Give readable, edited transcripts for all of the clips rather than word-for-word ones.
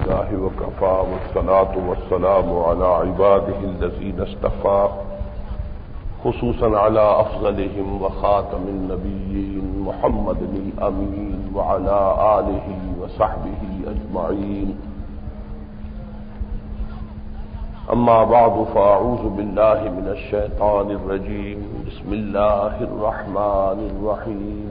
لله وكفى والصلاة والسلام على عباده الذين اصطفى خصوصا على أفضلهم وخاتم النبيين محمد الأمين وعلى آله وصحبه أجمعين. أما بعد فأعوذ بالله من الشيطان الرجيم. بسم الله الرحمن الرحيم.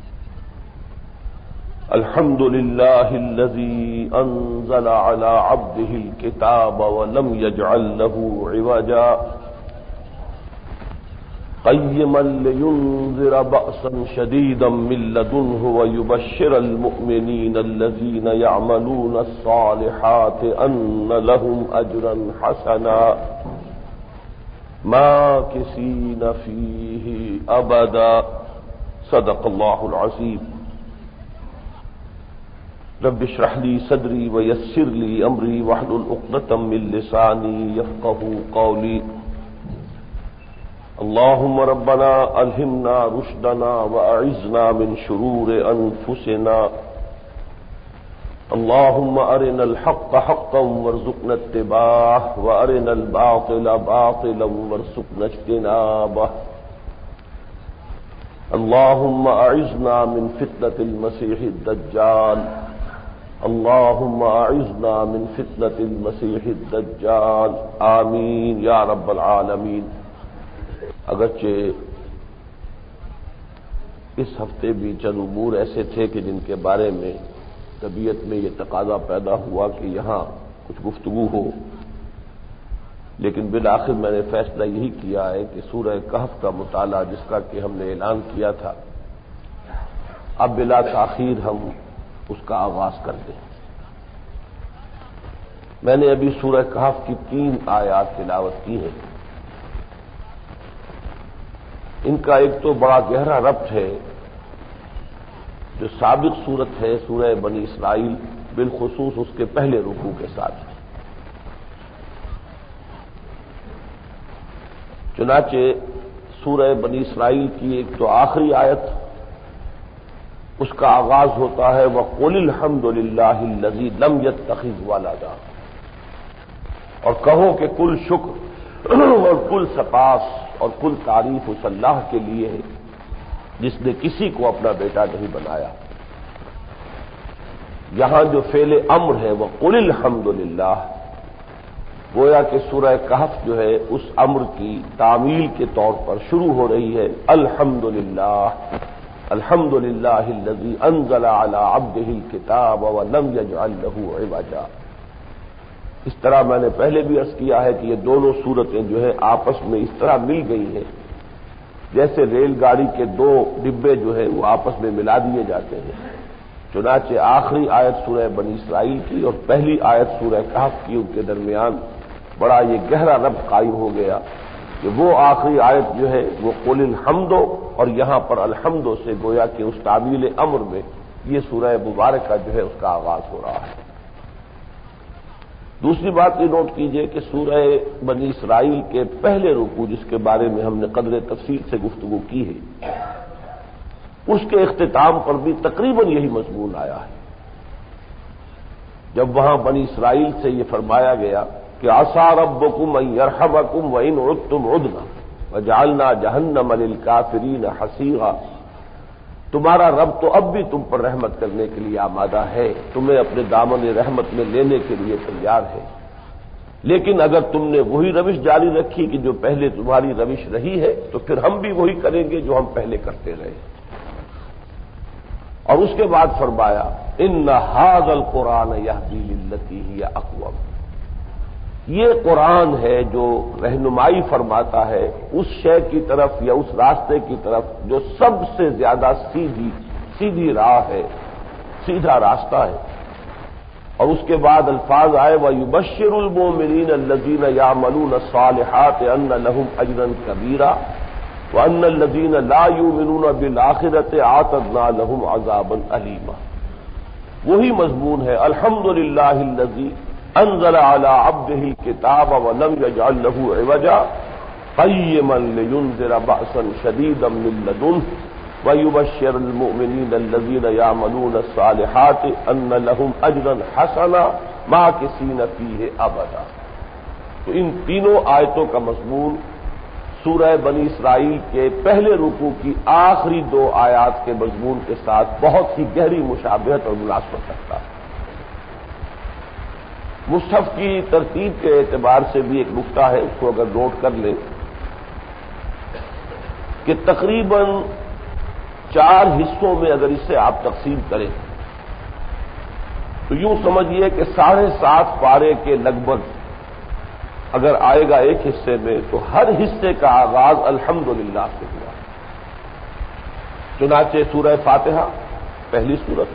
الحمد لله الذي أنزل على عبده الكتاب ولم يجعل له عوجا قيما لينذر بأسا شديدا من لدنه ويبشر المؤمنين الذين يعملون الصالحات أن لهم أجرا حسنا ماكثين فيه أبدا. صدق الله العظيم. رب اشرح لي صدري ويسر لي أمري واحلل عقدة من لساني يفقهوا قولي. اللهم ربنا ألهمنا رشدنا وأعذنا من شرور أنفسنا. اللهم أرنا الحق حقا وارزقنا اتباعه وأرنا الباطل باطلا وارزقنا اجتنابه. اللهم أعذنا من فتنة المسيح الدجال. اللهم أعذنا من فتنة المسيح الدجال. آمین یا رب العالمین. اگرچہ اس ہفتے بھی چند امور ایسے تھے کہ جن کے بارے میں طبیعت میں یہ تقاضا پیدا ہوا کہ یہاں کچھ گفتگو ہو، لیکن بالآخر میں نے فیصلہ یہی کیا ہے کہ سورہ کہف کا مطالعہ جس کا کہ ہم نے اعلان کیا تھا اب بلا تاخیر ہم اس کا آغاز کر دیں. میں نے ابھی سورہ کہف کی 3 آیات تلاوت کی ہیں. ان کا ایک تو بڑا گہرا ربط ہے جو سابق صورت ہے سورہ بنی اسرائیل، بالخصوص اس کے پہلے رکوع کے ساتھ. چنانچہ سورہ بنی اسرائیل کی ایک تو آخری آیت، اس کا آغاز ہوتا ہے وَقُلِ الْحَمْدُ لِلَّهِ الَّذِي لَمْ يَتَّخِذْ وَلَدًا، اور کہو کہ کل شکر اور کل سپاس اور کل تعریف اس اللہ کے لیے ہے جس نے کسی کو اپنا بیٹا نہیں بنایا. یہاں جو فعل امر ہے وَقُلِ الْحَمْدُ لِلَّهِ، گویا کہ سورہ کہف جو ہے اس امر کی تعمیل کے طور پر شروع ہو رہی ہے. الحمدللہ الحمدللہ الذی انزل علی عبدہ الکتاب ولم یجعل لہ عوجا. اس طرح میں نے پہلے بھی عرض کیا ہے کہ یہ دونوں صورتیں جو ہے آپس میں اس طرح مل گئی ہیں جیسے ریل گاڑی کے 2 ڈبے جو ہے وہ آپس میں ملا دیے جاتے ہیں. چنانچہ آخری آیت سورہ بنی اسرائیل کی اور پہلی آیت سورہ کہف کی ان کے درمیان بڑا یہ گہرا ربط قائم ہو گیا کہ وہ آخری آیت جو ہے وہ قل الحمد، اور یہاں پر الحمد سے گویا کہ اس تعمیل امر میں یہ سورہ مبارکہ جو ہے اس کا آغاز ہو رہا ہے. دوسری بات یہ نوٹ کیجئے کہ سورہ بنی اسرائیل کے پہلے رکوع جس کے بارے میں ہم نے قدر تفصیل سے گفتگو کی ہے، اس کے اختتام پر بھی تقریباً یہی مضمون آیا ہے. جب وہاں بنی اسرائیل سے یہ فرمایا گیا کہ عسیٰ ربکم ان یرحمکم وان عدتم عدنا وجعلنا جہنم للکافرین حصیرا، تمہارا رب تو اب بھی تم پر رحمت کرنے کے لیے آمادہ ہے، تمہیں اپنے دامن رحمت میں لینے کے لیے تیار ہے، لیکن اگر تم نے وہی روش جاری رکھی کہ جو پہلے تمہاری روش رہی ہے تو پھر ہم بھی وہی کریں گے جو ہم پہلے کرتے رہے. اور اس کے بعد فرمایا ان ھذا القرآن یہدی للتی ہی اقوم، یہ قرآن ہے جو رہنمائی فرماتا ہے اس شے کی طرف یا اس راستے کی طرف جو سب سے زیادہ سیدھی راہ ہے، سیدھا راستہ ہے. اور اس کے بعد الفاظ آئے وَيُبَشِّرُ الْمُؤْمِنِينَ الَّذِينَ يَعْمَلُونَ الصَّالِحَاتِ أَنَّ لَهُمْ أَجْرًا كَبِيرًا وَأَنَّ الَّذِينَ لَا يُؤْمِنُونَ بِالْآخِرَةِ أَعْتَدْنَا لَهُمْ عَذَابًا أَلِيمًا. وہی مضمون ہے الحمدللہ الذی انزل علی عبدہ الکتاب ولم یجعل لہ عوجا قیما لینذر بأسا شدیدا من لدنہ وَيُبَشِّرُ الْمُؤْمِنِينَ الَّذِينَ يَعْمَلُونَ الصَّالِحَاتِ أَنَّ لَهُمْ أَجْرًا حَسَنًا ماکثین فیہ ابدا۔ تو ان تینوں آیتوں کا مضمون سورہ بنی اسرائیل کے پہلے رکوع کی آخری 2 آیات کے مضمون کے ساتھ بہت ہی گہری مشابہت اور مناسبت رکھتا ہے۔ مصحف کی ترتیب کے اعتبار سے بھی ایک نقطہ ہے، اس کو اگر نوٹ کر لیں کہ تقریباً 4 حصوں میں اگر اسے آپ تقسیم کریں تو یوں سمجھیے کہ 7.5 پارے کے لگ بھگ اگر آئے گا ایک حصے میں تو ہر حصے کا آغاز الحمدللہ سے ہوا۔ چنانچہ سورہ فاتحہ پہلی سورت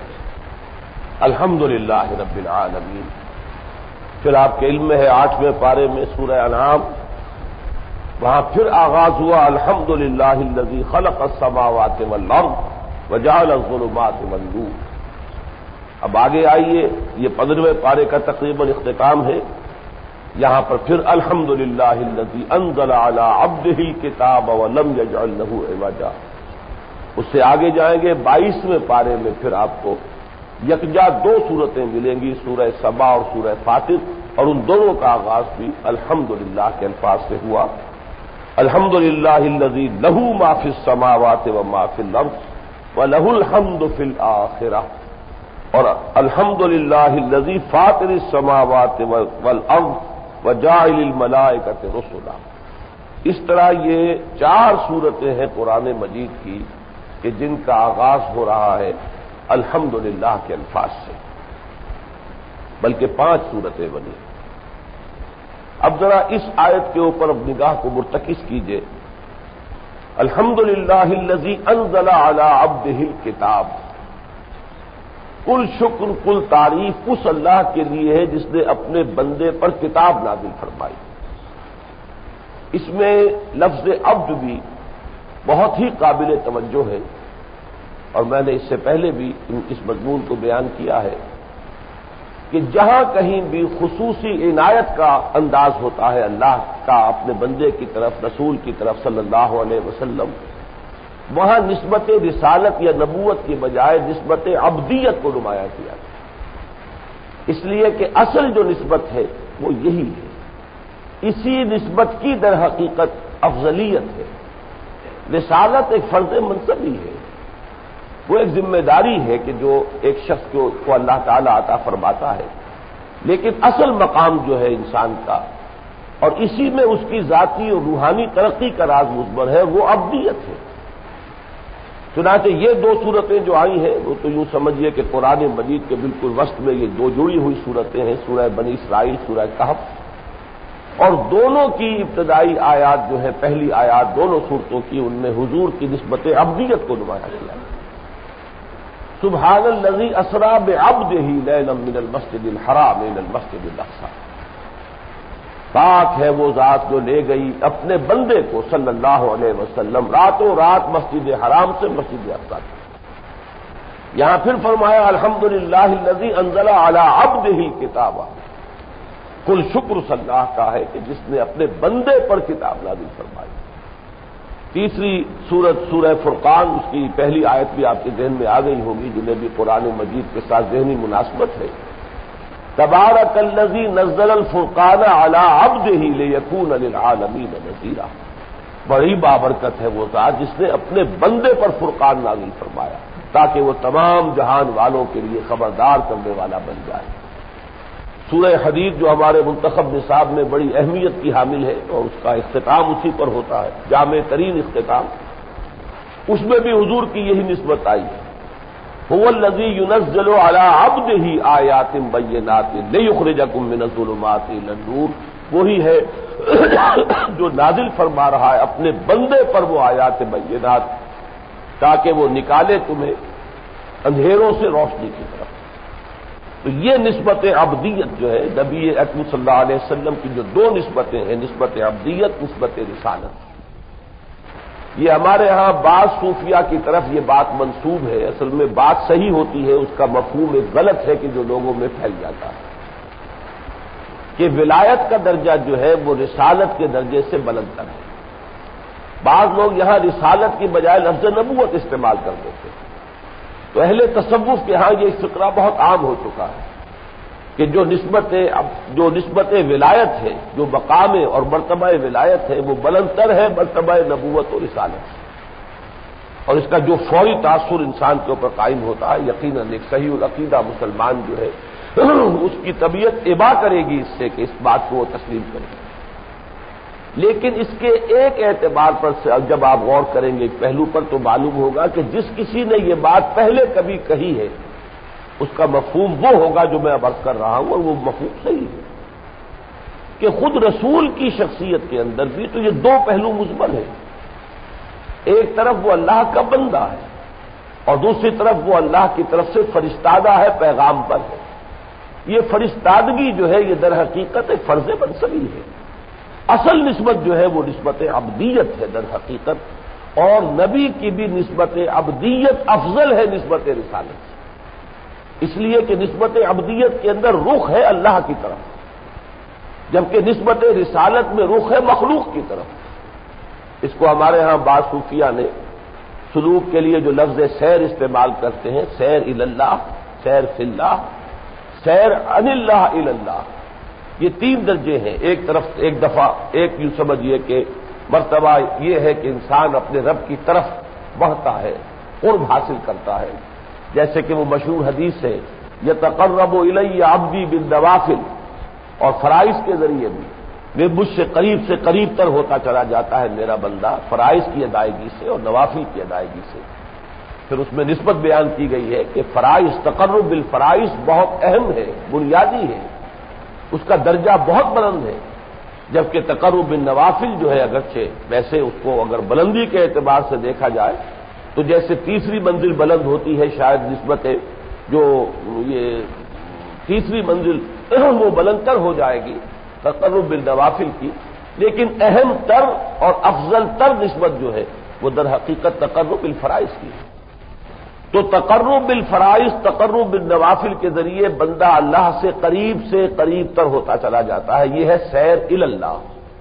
الحمدللہ رب العالمین، پھر آپ کے علم میں ہے 8ویں پارے میں سورہ انعام، وہاں پھر آغاز ہوا الحمدللہ الذی خلق السماوات والارض وجعل الظلمات والنور۔ اب آگے آئیے، یہ 15ویں پارے کا تقریباً اختتام ہے، یہاں پر پھر الحمدللہ الذی انزل علی عبدہ الکتاب ولم یجعل لہ عوجا۔ اس سے آگے جائیں گے 22ویں پارے میں پھر آپ کو یکجا 2 صورتیں ملیں گی، سورہ سبا اور سورہ فاطر، اور ان دونوں کا آغاز بھی الحمدللہ کے الفاظ سے ہوا۔ الحمدللہ الذی لہ ما فی السماوات وما فی الارض ولہ الحمد فی الآخرہ، اور الحمدللہ الذی فاطر السماوات والارض وجاعل الملائکۃ رسلا۔ اس طرح یہ 4 صورتیں ہیں قرآن مجید کی کہ جن کا آغاز ہو رہا ہے الحمدللہ کے الفاظ سے، بلکہ 5 صورتیں بنی۔ اب ذرا اس آیت کے اوپر اب نگاہ کو مرتکز کیجئے۔ الحمدللہ الذی انزل علی عبدہ الکتاب، کل شکر کل تعریف اس اللہ کے لیے ہے جس نے اپنے بندے پر کتاب نازل فرمائی۔ اس میں لفظ عبد بھی بہت ہی قابل توجہ ہے، اور میں نے اس سے پہلے بھی اس مضمون کو بیان کیا ہے کہ جہاں کہیں بھی خصوصی عنایت کا انداز ہوتا ہے اللہ کا اپنے بندے کی طرف، رسول کی طرف صلی اللہ علیہ وسلم، وہاں نسبت رسالت یا نبوت کی بجائے نسبت عبدیت کو نمایاں کیا گیا، اس لیے کہ اصل جو نسبت ہے وہ یہی ہے، اسی نسبت کی در حقیقت افضلیت ہے۔ رسالت ایک فرض منصبی ہے، وہ ایک ذمہ داری ہے کہ جو ایک شخص کو اللہ تعالیٰ عطا فرماتا ہے، لیکن اصل مقام جو ہے انسان کا، اور اسی میں اس کی ذاتی اور روحانی ترقی کا راز مضمر ہے، وہ عبدیت ہے۔ چنانچہ یہ 2 صورتیں جو آئی ہیں وہ تو یوں سمجھیے کہ قرآن مجید کے بالکل وسط میں یہ 2 جڑی ہوئی صورتیں ہیں، سورہ بنی اسرائیل، سورہ کہف، اور دونوں کی ابتدائی آیات جو ہے، پہلی آیات دونوں صورتوں کی، ان میں حضور کی نسبت عبدیت کو نمایاں کیا۔ سبحان الذی اسری بعبدہ لیلا من المسجد الحرام الى المسجد الاقصی، پاک ہے وہ ذات جو لے گئی اپنے بندے کو صلی اللہ علیہ وسلم راتوں رات مسجد حرام سے مسجد اقصی تک۔ یہاں پھر فرمایا الحمدللہ الذی انزل علی عبدہ الکتاب، کل شکر اس اللہ کا ہے کہ جس نے اپنے بندے پر کتاب نازل فرمائی۔ تیسری سورت سورہ فرقان، اس کی پہلی آیت بھی آپ کے ذہن میں آ گئی ہوگی، جنہیں بھی قرآن مجید کے ساتھ ذہنی مناسبت ہے۔ تبارک الذی نزل الفرقان علی عبدہ لیکون للعالمین نذیرا، بڑی بابرکت ہے وہ ذات جس نے اپنے بندے پر فرقان نازل فرمایا تاکہ وہ تمام جہان والوں کے لیے خبردار کرنے والا بن جائے۔ سورہ حدید جو ہمارے منتخب نصاب میں بڑی اہمیت کی حامل ہے اور اس کا اختتام اسی پر ہوتا ہے، جامع ترین اختتام، اس میں بھی حضور کی یہی نسبت آئی ہے۔ هو الذی ينزل علی عبدہ آیات بینات لیخرجکم من الظلمات الی النور، وہی ہے جو نازل فرما رہا ہے اپنے بندے پر وہ آیات بینات تاکہ وہ نکالے تمہیں اندھیروں سے روشنی کی طرف۔ تو یہ نسبت عبدیت جو ہے نبی اکرم صلی اللہ علیہ وسلم کی جو 2 نسبتیں ہیں، نسبت عبدیت، نسبت رسالت، یہ ہمارے ہاں بعض صوفیہ کی طرف یہ بات منسوب ہے، اصل میں بات صحیح ہوتی ہے، اس کا مفہوم ایک غلط ہے کہ جو لوگوں میں پھیل جاتا ہے کہ ولایت کا درجہ جو ہے وہ رسالت کے درجے سے بلند تر ہے۔ بعض لوگ یہاں رسالت کی بجائے لفظ نبوت استعمال کر دیتے ہیں، تو اہل تصوف کے ہاں یہ فقرہ بہت عام ہو چکا ہے کہ جو نسبت ولایت ہے، جو مقام اور مرتبہ ولایت ہے، وہ بلندتر ہے مرتبہ نبوت اور رسالت سے، اور اس کا جو فوری تاثر انسان کے اوپر قائم ہوتا ہے، یقیناً ایک صحیح العقیدہ مسلمان جو ہے اس کی طبیعت ابا کرے گی اس سے کہ اس بات کو وہ تسلیم کرے گا۔ لیکن اس کے ایک اعتبار پر جب آپ غور کریں گے ایک پہلو پر، تو معلوم ہوگا کہ جس کسی نے یہ بات پہلے کبھی کہی ہے اس کا مفہوم وہ ہوگا جو میں اب عرض کر رہا ہوں، اور وہ مفہوم صحیح ہے کہ خود رسول کی شخصیت کے اندر بھی تو یہ دو پہلو مضمر ہیں۔ ایک طرف وہ اللہ کا بندہ ہے اور دوسری طرف وہ اللہ کی طرف سے فرستادہ ہے، پیغام پر ہے۔ یہ فرستادگی جو ہے یہ در حقیقت ایک فرض منصبی ہے۔ اصل نسبت جو ہے وہ نسبت عبدیت ہے در حقیقت، اور نبی کی بھی نسبت عبدیت افضل ہے نسبت رسالت سے، اس لیے کہ نسبت عبدیت کے اندر رخ ہے اللہ کی طرف، جبکہ نسبت رسالت میں رخ ہے مخلوق کی طرف۔ اس کو ہمارے ہاں بعض صوفیہ نے سلوک کے لیے جو لفظ سیر استعمال کرتے ہیں، سیر اللہ، سیر فی اللہ، سیر عن اللہ الی اللہ، یہ تین درجے ہیں۔ ایک دفعہ یوں سمجھیے کہ مرتبہ یہ ہے کہ انسان اپنے رب کی طرف بڑھتا ہے، قرب حاصل کرتا ہے، جیسے کہ وہ مشہور حدیث ہے یتقرب الی عبدی بالنوافل، اور فرائض کے ذریعے بھی وہ مجھ سے قریب تر ہوتا چلا جاتا ہے میرا بندہ، فرائض کی ادائیگی سے اور نوافل کی ادائیگی سے۔ پھر اس میں نسبت بیان کی گئی ہے کہ فرائض، تقرب بالفرائض بہت اہم ہے، بنیادی ہے، اس کا درجہ بہت بلند ہے، جبکہ تقرب بالنوافل جو ہے اگرچہ ویسے اس کو اگر بلندی کے اعتبار سے دیکھا جائے تو جیسے تیسری منزل بلند ہوتی ہے، شاید نسبت جو یہ تیسری منزل وہ بلندتر ہو جائے گی تقرب بالنوافل کی، لیکن اہم تر اور افضل تر نسبت جو ہے وہ در حقیقت تقرب بالفرائض کی ہے۔ تو تقرب بالفرائض، تقرب بالنوافل کے ذریعے بندہ اللہ سے قریب تر ہوتا چلا جاتا ہے، یہ ہے سیر الی اللہ۔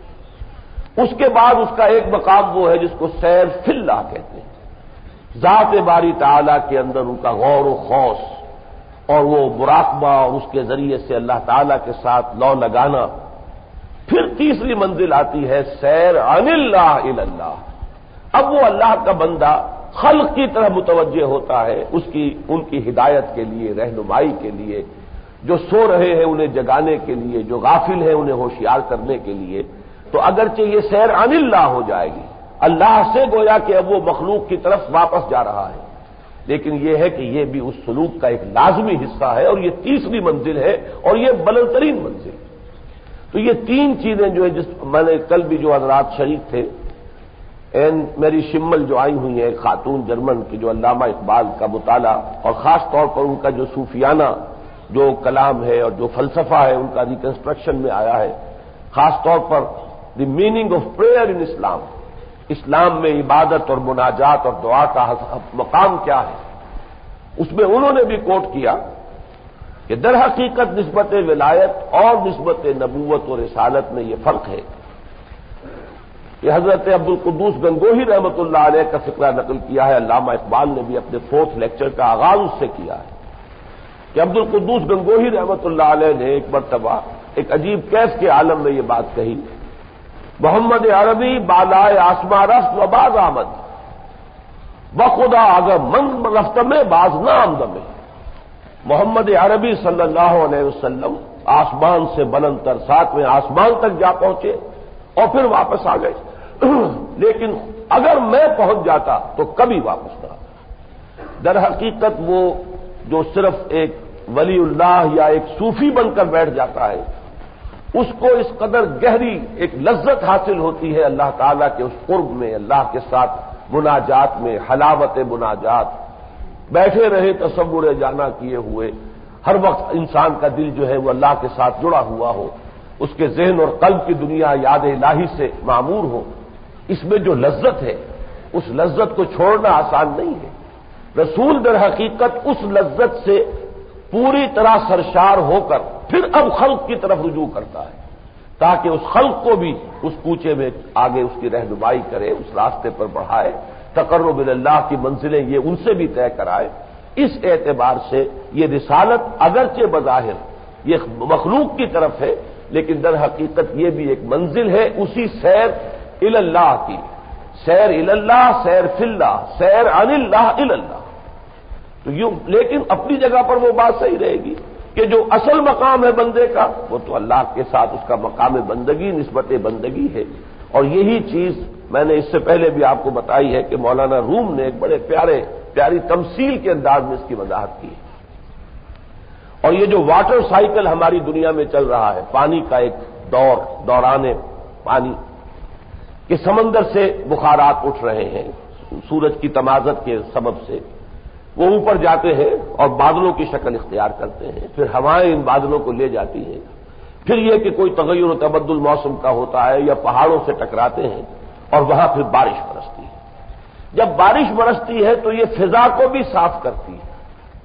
اس کے بعد اس کا ایک مقام وہ ہے جس کو سیر فی اللہ کہتے ہیں، ذات باری تعالی کے اندر ان کا غور و خوض اور وہ مراقبہ اور اس کے ذریعے سے اللہ تعالی کے ساتھ لو لگانا۔ پھر تیسری منزل آتی ہے سیر عن اللہ الی اللہ، اب وہ اللہ کا بندہ خلق کی طرح متوجہ ہوتا ہے ان کی ہدایت کے لیے، رہنمائی کے لیے، جو سو رہے ہیں انہیں جگانے کے لیے، جو غافل ہیں انہیں ہوشیار کرنے کے لیے۔ تو اگرچہ یہ سیر عن اللہ ہو جائے گی، اللہ سے گویا کہ اب وہ مخلوق کی طرف واپس جا رہا ہے، لیکن یہ ہے کہ یہ بھی اس سلوک کا ایک لازمی حصہ ہے، اور یہ تیسری منزل ہے اور یہ بلند ترین منزل۔ تو یہ تین چیزیں جو ہے، جس میں نے کل بھی جو حضرات شریک تھے، میری شمل جو آئی ہوئی ہیں، ایک خاتون جرمن کی جو علامہ اقبال کا مطالعہ اور خاص طور پر ان کا جو صوفیانہ جو کلام ہے اور جو فلسفہ ہے ان کا ریکنسٹرکشن میں آیا ہے، خاص طور پر the meaning of prayer in Islam, اسلام میں عبادت اور مناجات اور دعا کا مقام کیا ہے، اس میں انہوں نے بھی کوٹ کیا کہ در حقیقت نسبت ولایت اور نسبت نبوت و رسالت میں یہ فرق ہے۔ یہ حضرت عبد القدوس گنگوہی رحمۃ اللہ علیہ کا فقرہ نقل کیا ہے، علامہ اقبال نے بھی اپنے 4th لیکچر کا آغاز اس سے کیا ہے کہ عبد القدوس گنگوہی رحمۃ اللہ علیہ نے ایک مرتبہ ایک عجیب کیف کے عالم میں یہ بات کہی، محمد عربی بالائے آسماں رفت و باز آمد، بخدا اگر من رفت میں باز نہ آمد میں۔ محمد عربی صلی اللہ علیہ وسلم آسمان سے بلند تر 7ویں آسمان تک جا پہنچے اور پھر واپس آ گئے، لیکن اگر میں پہنچ جاتا تو کبھی واپس نہ آتا۔ در حقیقت وہ جو صرف ایک ولی اللہ یا ایک صوفی بن کر بیٹھ جاتا ہے، اس کو اس قدر گہری ایک لذت حاصل ہوتی ہے اللہ تعالیٰ کے اس قرب میں، اللہ کے ساتھ مناجات میں، حلاوت مناجات، بیٹھے رہے تصور جانا کیے ہوئے، ہر وقت انسان کا دل جو ہے وہ اللہ کے ساتھ جڑا ہوا ہو، اس کے ذہن اور قلب کی دنیا یاد الہی سے معمور ہو، اس میں جو لذت ہے اس لذت کو چھوڑنا آسان نہیں ہے۔ رسول در حقیقت اس لذت سے پوری طرح سرشار ہو کر پھر اب خلق کی طرف رجوع کرتا ہے، تاکہ اس خلق کو بھی اس کوچے میں آگے اس کی رہنمائی کرے، اس راستے پر بڑھائے، تقرب اللہ کی منزلیں یہ ان سے بھی طے کرائے۔ اس اعتبار سے یہ رسالت اگرچہ بظاہر یہ مخلوق کی طرف ہے، لیکن در حقیقت یہ بھی ایک منزل ہے اسی سیر اللہ کی، سیر اللہ، سیر فی اللہ، سیر عن اللہ اللہ۔ تو یوں، لیکن اپنی جگہ پر وہ بات صحیح رہے گی کہ جو اصل مقام ہے بندے کا وہ تو اللہ کے ساتھ اس کا مقام بندگی، نسبت بندگی ہے۔ اور یہی چیز میں نے اس سے پہلے بھی آپ کو بتائی ہے کہ مولانا روم نے ایک بڑے پیاری تمثیل کے انداز میں اس کی وضاحت کی ہے۔ اور یہ جو واٹر سائیکل ہماری دنیا میں چل رہا ہے، پانی کا ایک دوران پانی کہ سمندر سے بخارات اٹھ رہے ہیں سورج کی تمازت کے سبب سے، وہ اوپر جاتے ہیں اور بادلوں کی شکل اختیار کرتے ہیں، پھر ہوائیں ان بادلوں کو لے جاتی ہیں، پھر یہ کہ کوئی تغیر و تبدل موسم کا ہوتا ہے یا پہاڑوں سے ٹکراتے ہیں اور وہاں پھر بارش برستی ہے۔ جب بارش برستی ہے تو یہ فضا کو بھی صاف کرتی ہے،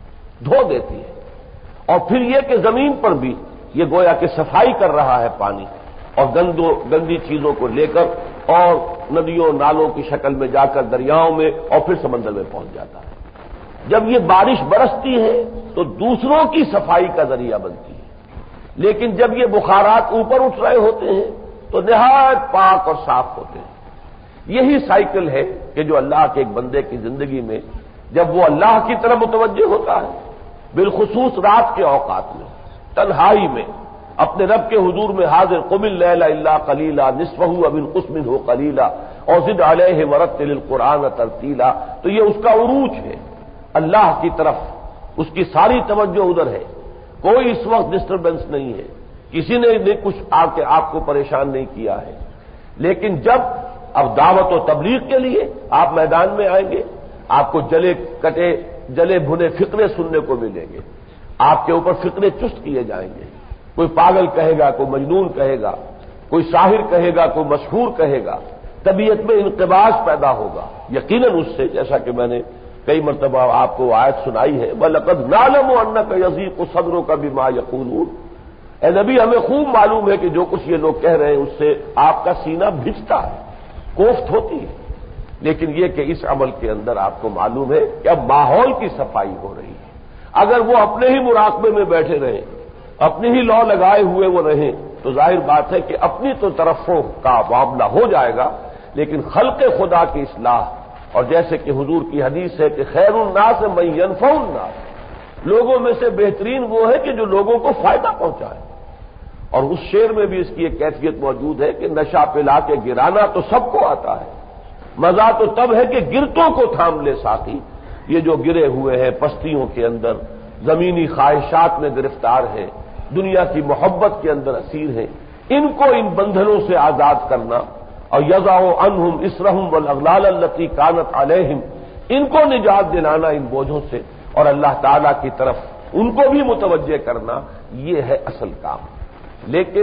دھو دیتی ہے، اور پھر یہ کہ زمین پر بھی یہ گویا کہ صفائی کر رہا ہے پانی، اور گندی چیزوں کو لے کر اور ندیوں نالوں کی شکل میں جا کر دریاؤں میں اور پھر سمندر میں پہنچ جاتا ہے۔ جب یہ بارش برستی ہے تو دوسروں کی صفائی کا ذریعہ بنتی ہے، لیکن جب یہ بخارات اوپر اٹھ رہے ہوتے ہیں تو نہایت پاک اور صاف ہوتے ہیں۔ یہی سائیکل ہے کہ جو اللہ کے ایک بندے کی زندگی میں جب وہ اللہ کی طرف متوجہ ہوتا ہے، بالخصوص رات کے اوقات میں، تنہائی میں، اپنے رب کے حضور میں حاضر، قم اللیل الا قلیلا نصفہ او انقص منہ قلیلا اور زد علیہ ورتل القرآن ترتیلا، تو یہ اس کا عروج ہے اللہ کی طرف، اس کی ساری توجہ ادھر ہے، کوئی اس وقت ڈسٹربنس نہیں ہے، کسی نے کچھ آ کے آپ کو پریشان نہیں کیا ہے۔ لیکن جب اب دعوت و تبلیغ کے لیے آپ میدان میں آئیں گے، آپ کو جلے کٹے جلے بھنے فقرے سننے کو ملیں گے، آپ کے اوپر فقرے چست کیے جائیں گے، کوئی پاگل کہے گا، کوئی مجنون کہے گا، کوئی ساحر کہے گا، کوئی مشہور کہے گا، طبیعت میں انقباض پیدا ہوگا یقیناً اس سے، جیسا کہ میں نے کئی مرتبہ آپ کو آیت سنائی ہے، وَلَقَدْ نَعْلَمُ أَنَّكَ يَضِيقُ صَدْرُكَ بِمَا يَقُولُونَ، اے نبی ہمیں خوب معلوم ہے کہ جو کچھ یہ لوگ کہہ رہے ہیں اس سے آپ کا سینہ بھجتا ہے، کوفت ہوتی ہے، لیکن یہ کہ اس عمل کے اندر آپ کو معلوم ہے کہ اب ماحول کی صفائی ہو رہی ہے۔ اگر وہ اپنے ہی مراقبے میں بیٹھے رہیں، اپنی ہی لو لگائے ہوئے وہ رہیں، تو ظاہر بات ہے کہ اپنی تو طرفوں کا معاملہ ہو جائے گا، لیکن خلق خدا کی اصلاح، اور جیسے کہ حضور کی حدیث ہے کہ خیر الناس من ينفع الناس، لوگوں میں سے بہترین وہ ہے کہ جو لوگوں کو فائدہ پہنچائے۔ اور اس شعر میں بھی اس کی ایک کیفیت موجود ہے کہ نشہ پلا کے گرانا تو سب کو آتا ہے، مزہ تو تب ہے کہ گرتوں کو تھام لے ساتھی۔ یہ جو گرے ہوئے ہیں پستیوں کے اندر، زمینی خواہشات میں گرفتار ہیں، دنیا کی محبت کے اندر اسیر ہیں، ان کو ان بندھنوں سے آزاد کرنا، اور یضع عنہم اسرہم والاغلال التی کانت علیہم، ان کو نجات دلانا ان بوجھوں سے، اور اللہ تعالی کی طرف ان کو بھی متوجہ کرنا، یہ ہے اصل کام۔ لیکن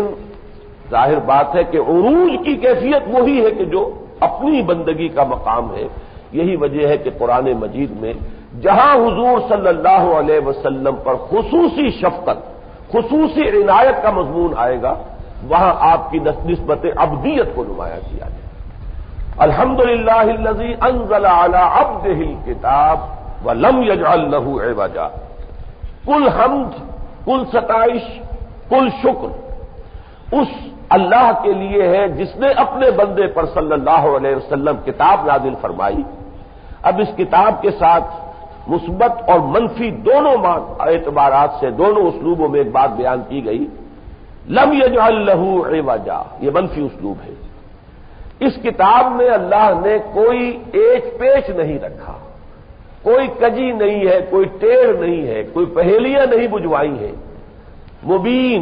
ظاہر بات ہے کہ عروج کی کیفیت وہی ہے کہ جو اپنی بندگی کا مقام ہے۔ یہی وجہ ہے کہ قرآن مجید میں جہاں حضور صلی اللہ علیہ وسلم پر خصوصی شفقت، خصوصی عنایت کا مضمون آئے گا، وہاں آپ کی نسبت عبدیت کو نمایاں کیا جائے۔ الحمدللہ الذی انزل علی عبدہ الکتاب ولم یجعل لہ عوجا، کل حمد، کل ستائش، کل شکر اس اللہ کے لیے ہے جس نے اپنے بندے پر صلی اللہ علیہ وسلم کتاب نازل فرمائی۔ اب اس کتاب کے ساتھ مثبت اور منفی دونوں اعتبارات سے، دونوں اسلوبوں میں ایک بات بیان کی گئی، لم یجعل لہ عوجا، یہ منفی اسلوب ہے۔ اس کتاب میں اللہ نے کوئی ایچ پیچ نہیں رکھا، کوئی کجی نہیں ہے، کوئی ٹیڑھ نہیں ہے، کوئی پہیلیاں نہیں بجھوائی ہیں، مبین،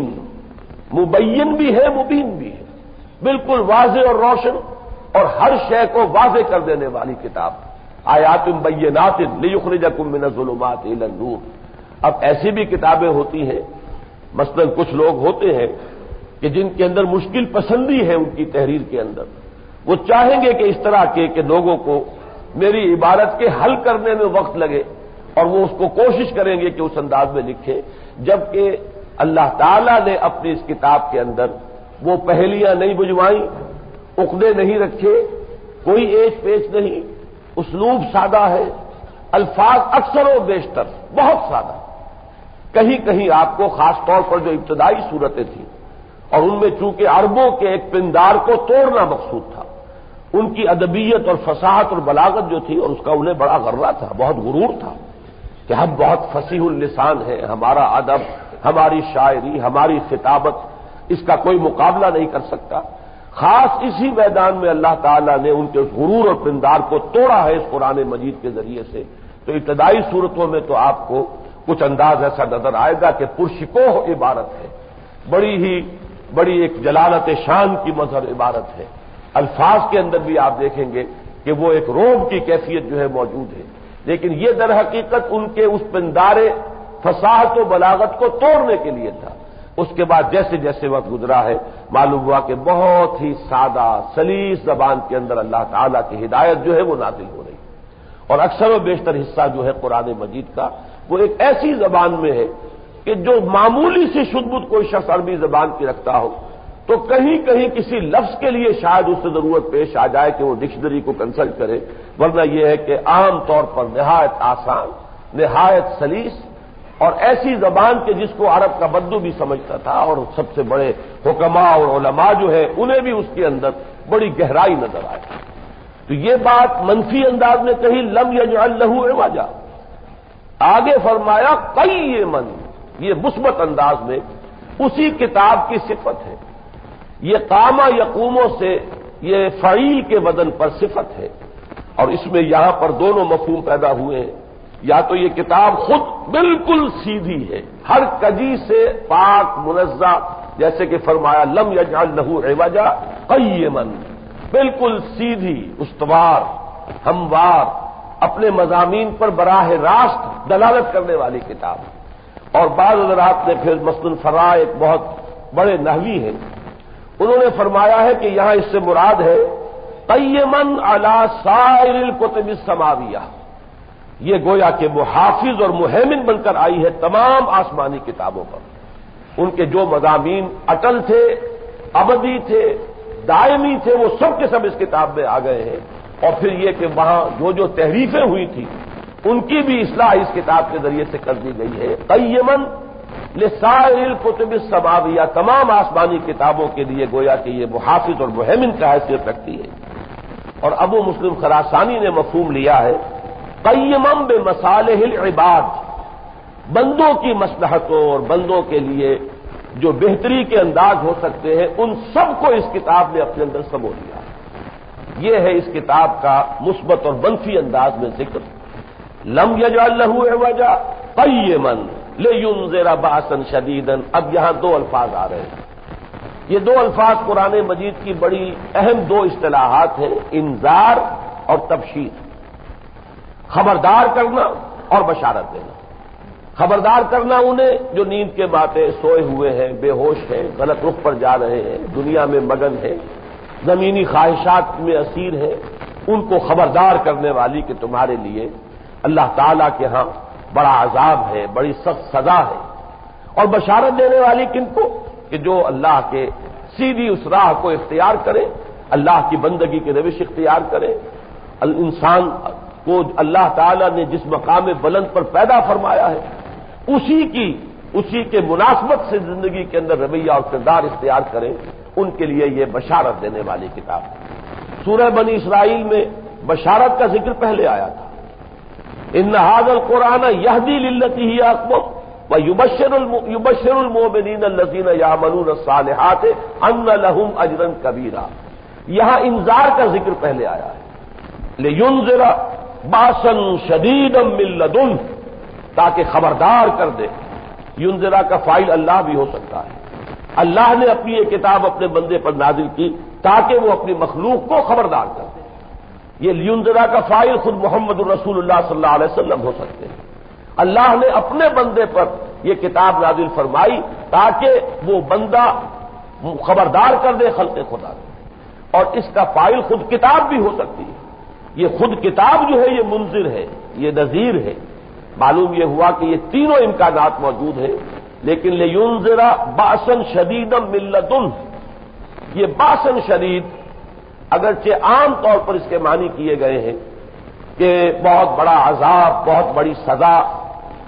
مبین بھی ہے، مبین بھی ہے، بالکل واضح اور روشن، اور ہر شے کو واضح کر دینے والی کتاب، آیات بینات لیخرجکم من الظلمات الی النور۔ اب ایسی بھی کتابیں ہوتی ہیں، مثلا کچھ لوگ ہوتے ہیں کہ جن کے اندر مشکل پسندی ہے ان کی تحریر کے اندر، وہ چاہیں گے کہ اس طرح کہ لوگوں کو میری عبارت کے حل کرنے میں وقت لگے، اور وہ اس کو کوشش کریں گے کہ اس انداز میں لکھیں، جبکہ اللہ تعالیٰ نے اپنی اس کتاب کے اندر وہ پہیلیاں نہیں بجھوائیں، عقدے نہیں رکھے، کوئی ایچ پیچ نہیں، اسلوب سادہ ہے، الفاظ اکثر و بیشتر بہت سادہ، کہیں کہیں آپ کو خاص طور پر جو ابتدائی صورتیں تھیں اور ان میں چونکہ عربوں کے ایک پندار کو توڑنا مقصود تھا، ان کی ادبیت اور فصاحت اور بلاغت جو تھی، اور اس کا انہیں بڑا غرہ تھا، بہت غرور تھا کہ ہم بہت فصیح اللسان ہیں، ہمارا ادب، ہماری شاعری، ہماری خطابت اس کا کوئی مقابلہ نہیں کر سکتا۔ خاص اسی میدان میں اللہ تعالیٰ نے ان کے اس غرور اور پندار کو توڑا ہے اس قرآن مجید کے ذریعے سے۔ تو ابتدائی صورتوں میں تو آپ کو کچھ انداز ایسا نظر آئے گا کہ پرشکوہ عبارت ہے، بڑی ایک جلالت شان کی مظہر عبارت ہے۔ الفاظ کے اندر بھی آپ دیکھیں گے کہ وہ ایک روب کی کیفیت جو ہے موجود ہے، لیکن یہ در حقیقت ان کے اس پندار فصاحت و بلاغت کو توڑنے کے لیے تھا۔ اس کے بعد جیسے جیسے وقت گزرا ہے معلوم ہوا کہ بہت ہی سادہ سلیس زبان کے اندر اللہ تعالیٰ کی ہدایت جو ہے وہ نازل ہو رہی ہے، اور اکثر و بیشتر حصہ جو ہے قرآن مجید کا وہ ایک ایسی زبان میں ہے کہ جو معمولی سی شدبد کوئی شخص عربی زبان کی رکھتا ہو تو کہیں کہیں کسی لفظ کے لیے شاید اس سے ضرورت پیش آ جائے کہ وہ ڈکشنری کو کنسلٹ کرے، ورنہ یہ ہے کہ عام طور پر نہایت آسان، نہایت سلیس اور ایسی زبان کے جس کو عرب کا بدو بھی سمجھتا تھا، اور سب سے بڑے حکماء اور علماء جو ہے انہیں بھی اس کے اندر بڑی گہرائی نظر آئی۔ تو یہ بات منفی انداز میں کہی لم یجعل لہ عوجا، آگے فرمایا قیماً، یہ مثبت انداز میں اسی کتاب کی صفت ہے۔ یہ قامہ یقوموں سے یہ فعیل کے وزن پر صفت ہے، اور اس میں یہاں پر دونوں مفہوم پیدا ہوئے ہیں۔ یا تو یہ کتاب خود بالکل سیدھی ہے، ہر کجی سے پاک منزہ، جیسے کہ فرمایا لم یجعل لہ عوجا قیماً، بالکل سیدھی، استوار، ہموار، اپنے مضامین پر براہ راست دلالت کرنے والی کتاب۔ اور بعض حضرات نے پھر مسلم فرا ایک بہت بڑے نحوی ہیں، انہوں نے فرمایا ہے کہ یہاں اس سے مراد ہے قیماً علی سائر الکتب السماویہ، یہ گویا کہ محافظ اور مہیمن بن کر آئی ہے تمام آسمانی کتابوں پر۔ ان کے جو مضامین اٹل تھے، ابدی تھے، دائمی تھے، وہ سب کے سب اس کتاب میں آ گئے ہیں۔ اور پھر یہ کہ وہاں جو تحریفیں ہوئی تھیں ان کی بھی اصلاح اس کتاب کے ذریعے سے کر دی گئی ہے۔ قیماً لسائر الکتب السماویہ، تمام آسمانی کتابوں کے لیے گویا کہ یہ محافظ اور مہیمن کا حیثیت رکھتی ہے۔ اور ابو مسلم خراسانی نے مفہوم لیا ہے قیماً بمصالح العباد، بندوں کی مصلحتوں اور بندوں کے لیے جو بہتری کے انداز ہو سکتے ہیں ان سب کو اس کتاب نے اپنے اندر سمو لیا۔ یہ ہے اس کتاب کا مثبت اور منفی انداز میں ذکر۔ لم یجعل لہ عوجا قیماً لینذر بأسا شدیدا، اب یہاں دو الفاظ آ رہے ہیں۔ یہ دو الفاظ قرآن مجید کی بڑی اہم دو اصطلاحات ہیں، انذار اور تبشیر، خبردار کرنا اور بشارت دینا۔ خبردار کرنا انہیں جو نیند کے ماتے سوئے ہوئے ہیں، بے ہوش ہیں، غلط رخ پر جا رہے ہیں، دنیا میں مگن ہیں، زمینی خواہشات میں اسیر ہیں، ان کو خبردار کرنے والی کہ تمہارے لیے اللہ تعالیٰ کے ہاں بڑا عذاب ہے، بڑی سخت سزا ہے۔ اور بشارت دینے والی کن کو؟ کہ جو اللہ کے سیدھی اس راہ کو اختیار کرے، اللہ کی بندگی کی روش اختیار کرے، انسان کو اللہ تعالیٰ نے جس مقام بلند پر پیدا فرمایا ہے اسی کے مناسبت سے زندگی کے اندر رویہ اور کردار اختیار کرے، ان کے لیے یہ بشارت دینے والی کتاب ہے۔ سورہ بنی اسرائیل میں بشارت کا ذکر پہلے آیا تھا، ان ھذا القرآن یہدی للتی ہی اقوم ویبشر المؤمنین الذین یعملون الصالحات ان لہم اجرا کبیرا۔ یہاں انذار کا ذکر پہلے آیا ہے، لینذر باسا شدیدا من لدنہ، تاکہ خبردار کر دے۔ ینذرا کا فاعل اللہ بھی ہو سکتا ہے۔ اللہ نے اپنی یہ کتاب اپنے بندے پر نازل کی تاکہ وہ اپنی مخلوق کو خبردار کر دے۔ یہ ینذرا کا فاعل خود محمد الرسول اللہ صلی اللہ علیہ وسلم ہو سکتے ہیں۔ اللہ نے اپنے بندے پر یہ کتاب نازل فرمائی تاکہ وہ بندہ خبردار کر دے خلق خدا کو، اور اس کا فاعل خود کتاب بھی ہو سکتی ہے۔ یہ خود کتاب جو ہے یہ منذر ہے، یہ نذیر ہے۔ معلوم یہ ہوا کہ یہ تینوں امکانات موجود ہیں، لیکن لینذر باسا شدیدا من لدنہ، یہ باسن شدید اگرچہ عام طور پر اس کے معنی کیے گئے ہیں کہ بہت بڑا عذاب، بہت بڑی سزا،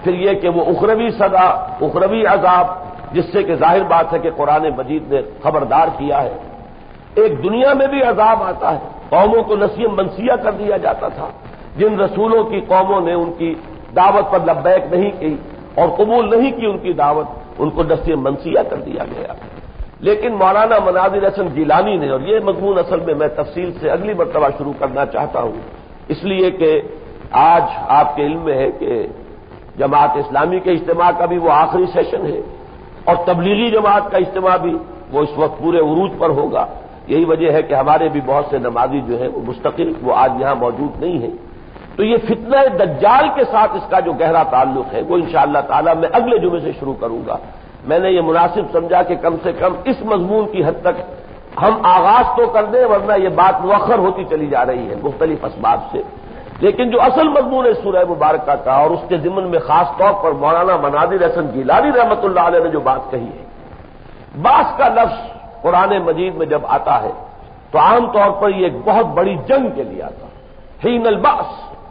پھر یہ کہ وہ اخروی سزا، اخروی عذاب، جس سے کہ ظاہر بات ہے کہ قرآن مجید نے خبردار کیا ہے۔ ایک دنیا میں بھی عذاب آتا ہے، قوموں کو نسیہ منسیہ کر دیا جاتا تھا، جن رسولوں کی قوموں نے ان کی دعوت پر لبیک نہیں کی اور قبول نہیں کی ان کی دعوت، ان کو نسیہ منسیہ کر دیا گیا۔ لیکن مولانا مناظر حسن گیلانی نے، اور یہ مضمون اصل میں میں تفصیل سے اگلی مرتبہ شروع کرنا چاہتا ہوں، اس لیے کہ آج آپ کے علم میں ہے کہ جماعت اسلامی کے اجتماع کا بھی وہ آخری سیشن ہے، اور تبلیغی جماعت کا اجتماع بھی وہ اس وقت پورے عروج پر ہوگا۔ یہی وجہ ہے کہ ہمارے بھی بہت سے نمازی جو ہیں وہ مستقل وہ آج یہاں موجود نہیں ہیں۔ تو یہ فتنہ دجال کے ساتھ اس کا جو گہرا تعلق ہے وہ انشاءاللہ تعالی میں اگلے جمعے سے شروع کروں گا۔ میں نے یہ مناسب سمجھا کہ کم سے کم اس مضمون کی حد تک ہم آغاز تو کر دیں، ورنہ یہ بات مؤخر ہوتی چلی جا رہی ہے مختلف اسباب سے۔ لیکن جو اصل مضمون ہے سورہ مبارکہ کا، اور اس کے ضمن میں خاص طور پر مولانا مناظر حسن گیلانی رحمۃ اللہ علیہ نے جو بات کہی ہے، باس کا لفظ قرآن مجید میں جب آتا ہے تو عام طور پر یہ ایک بہت بڑی جنگ کے لیے آتا ہے۔ حین الباس،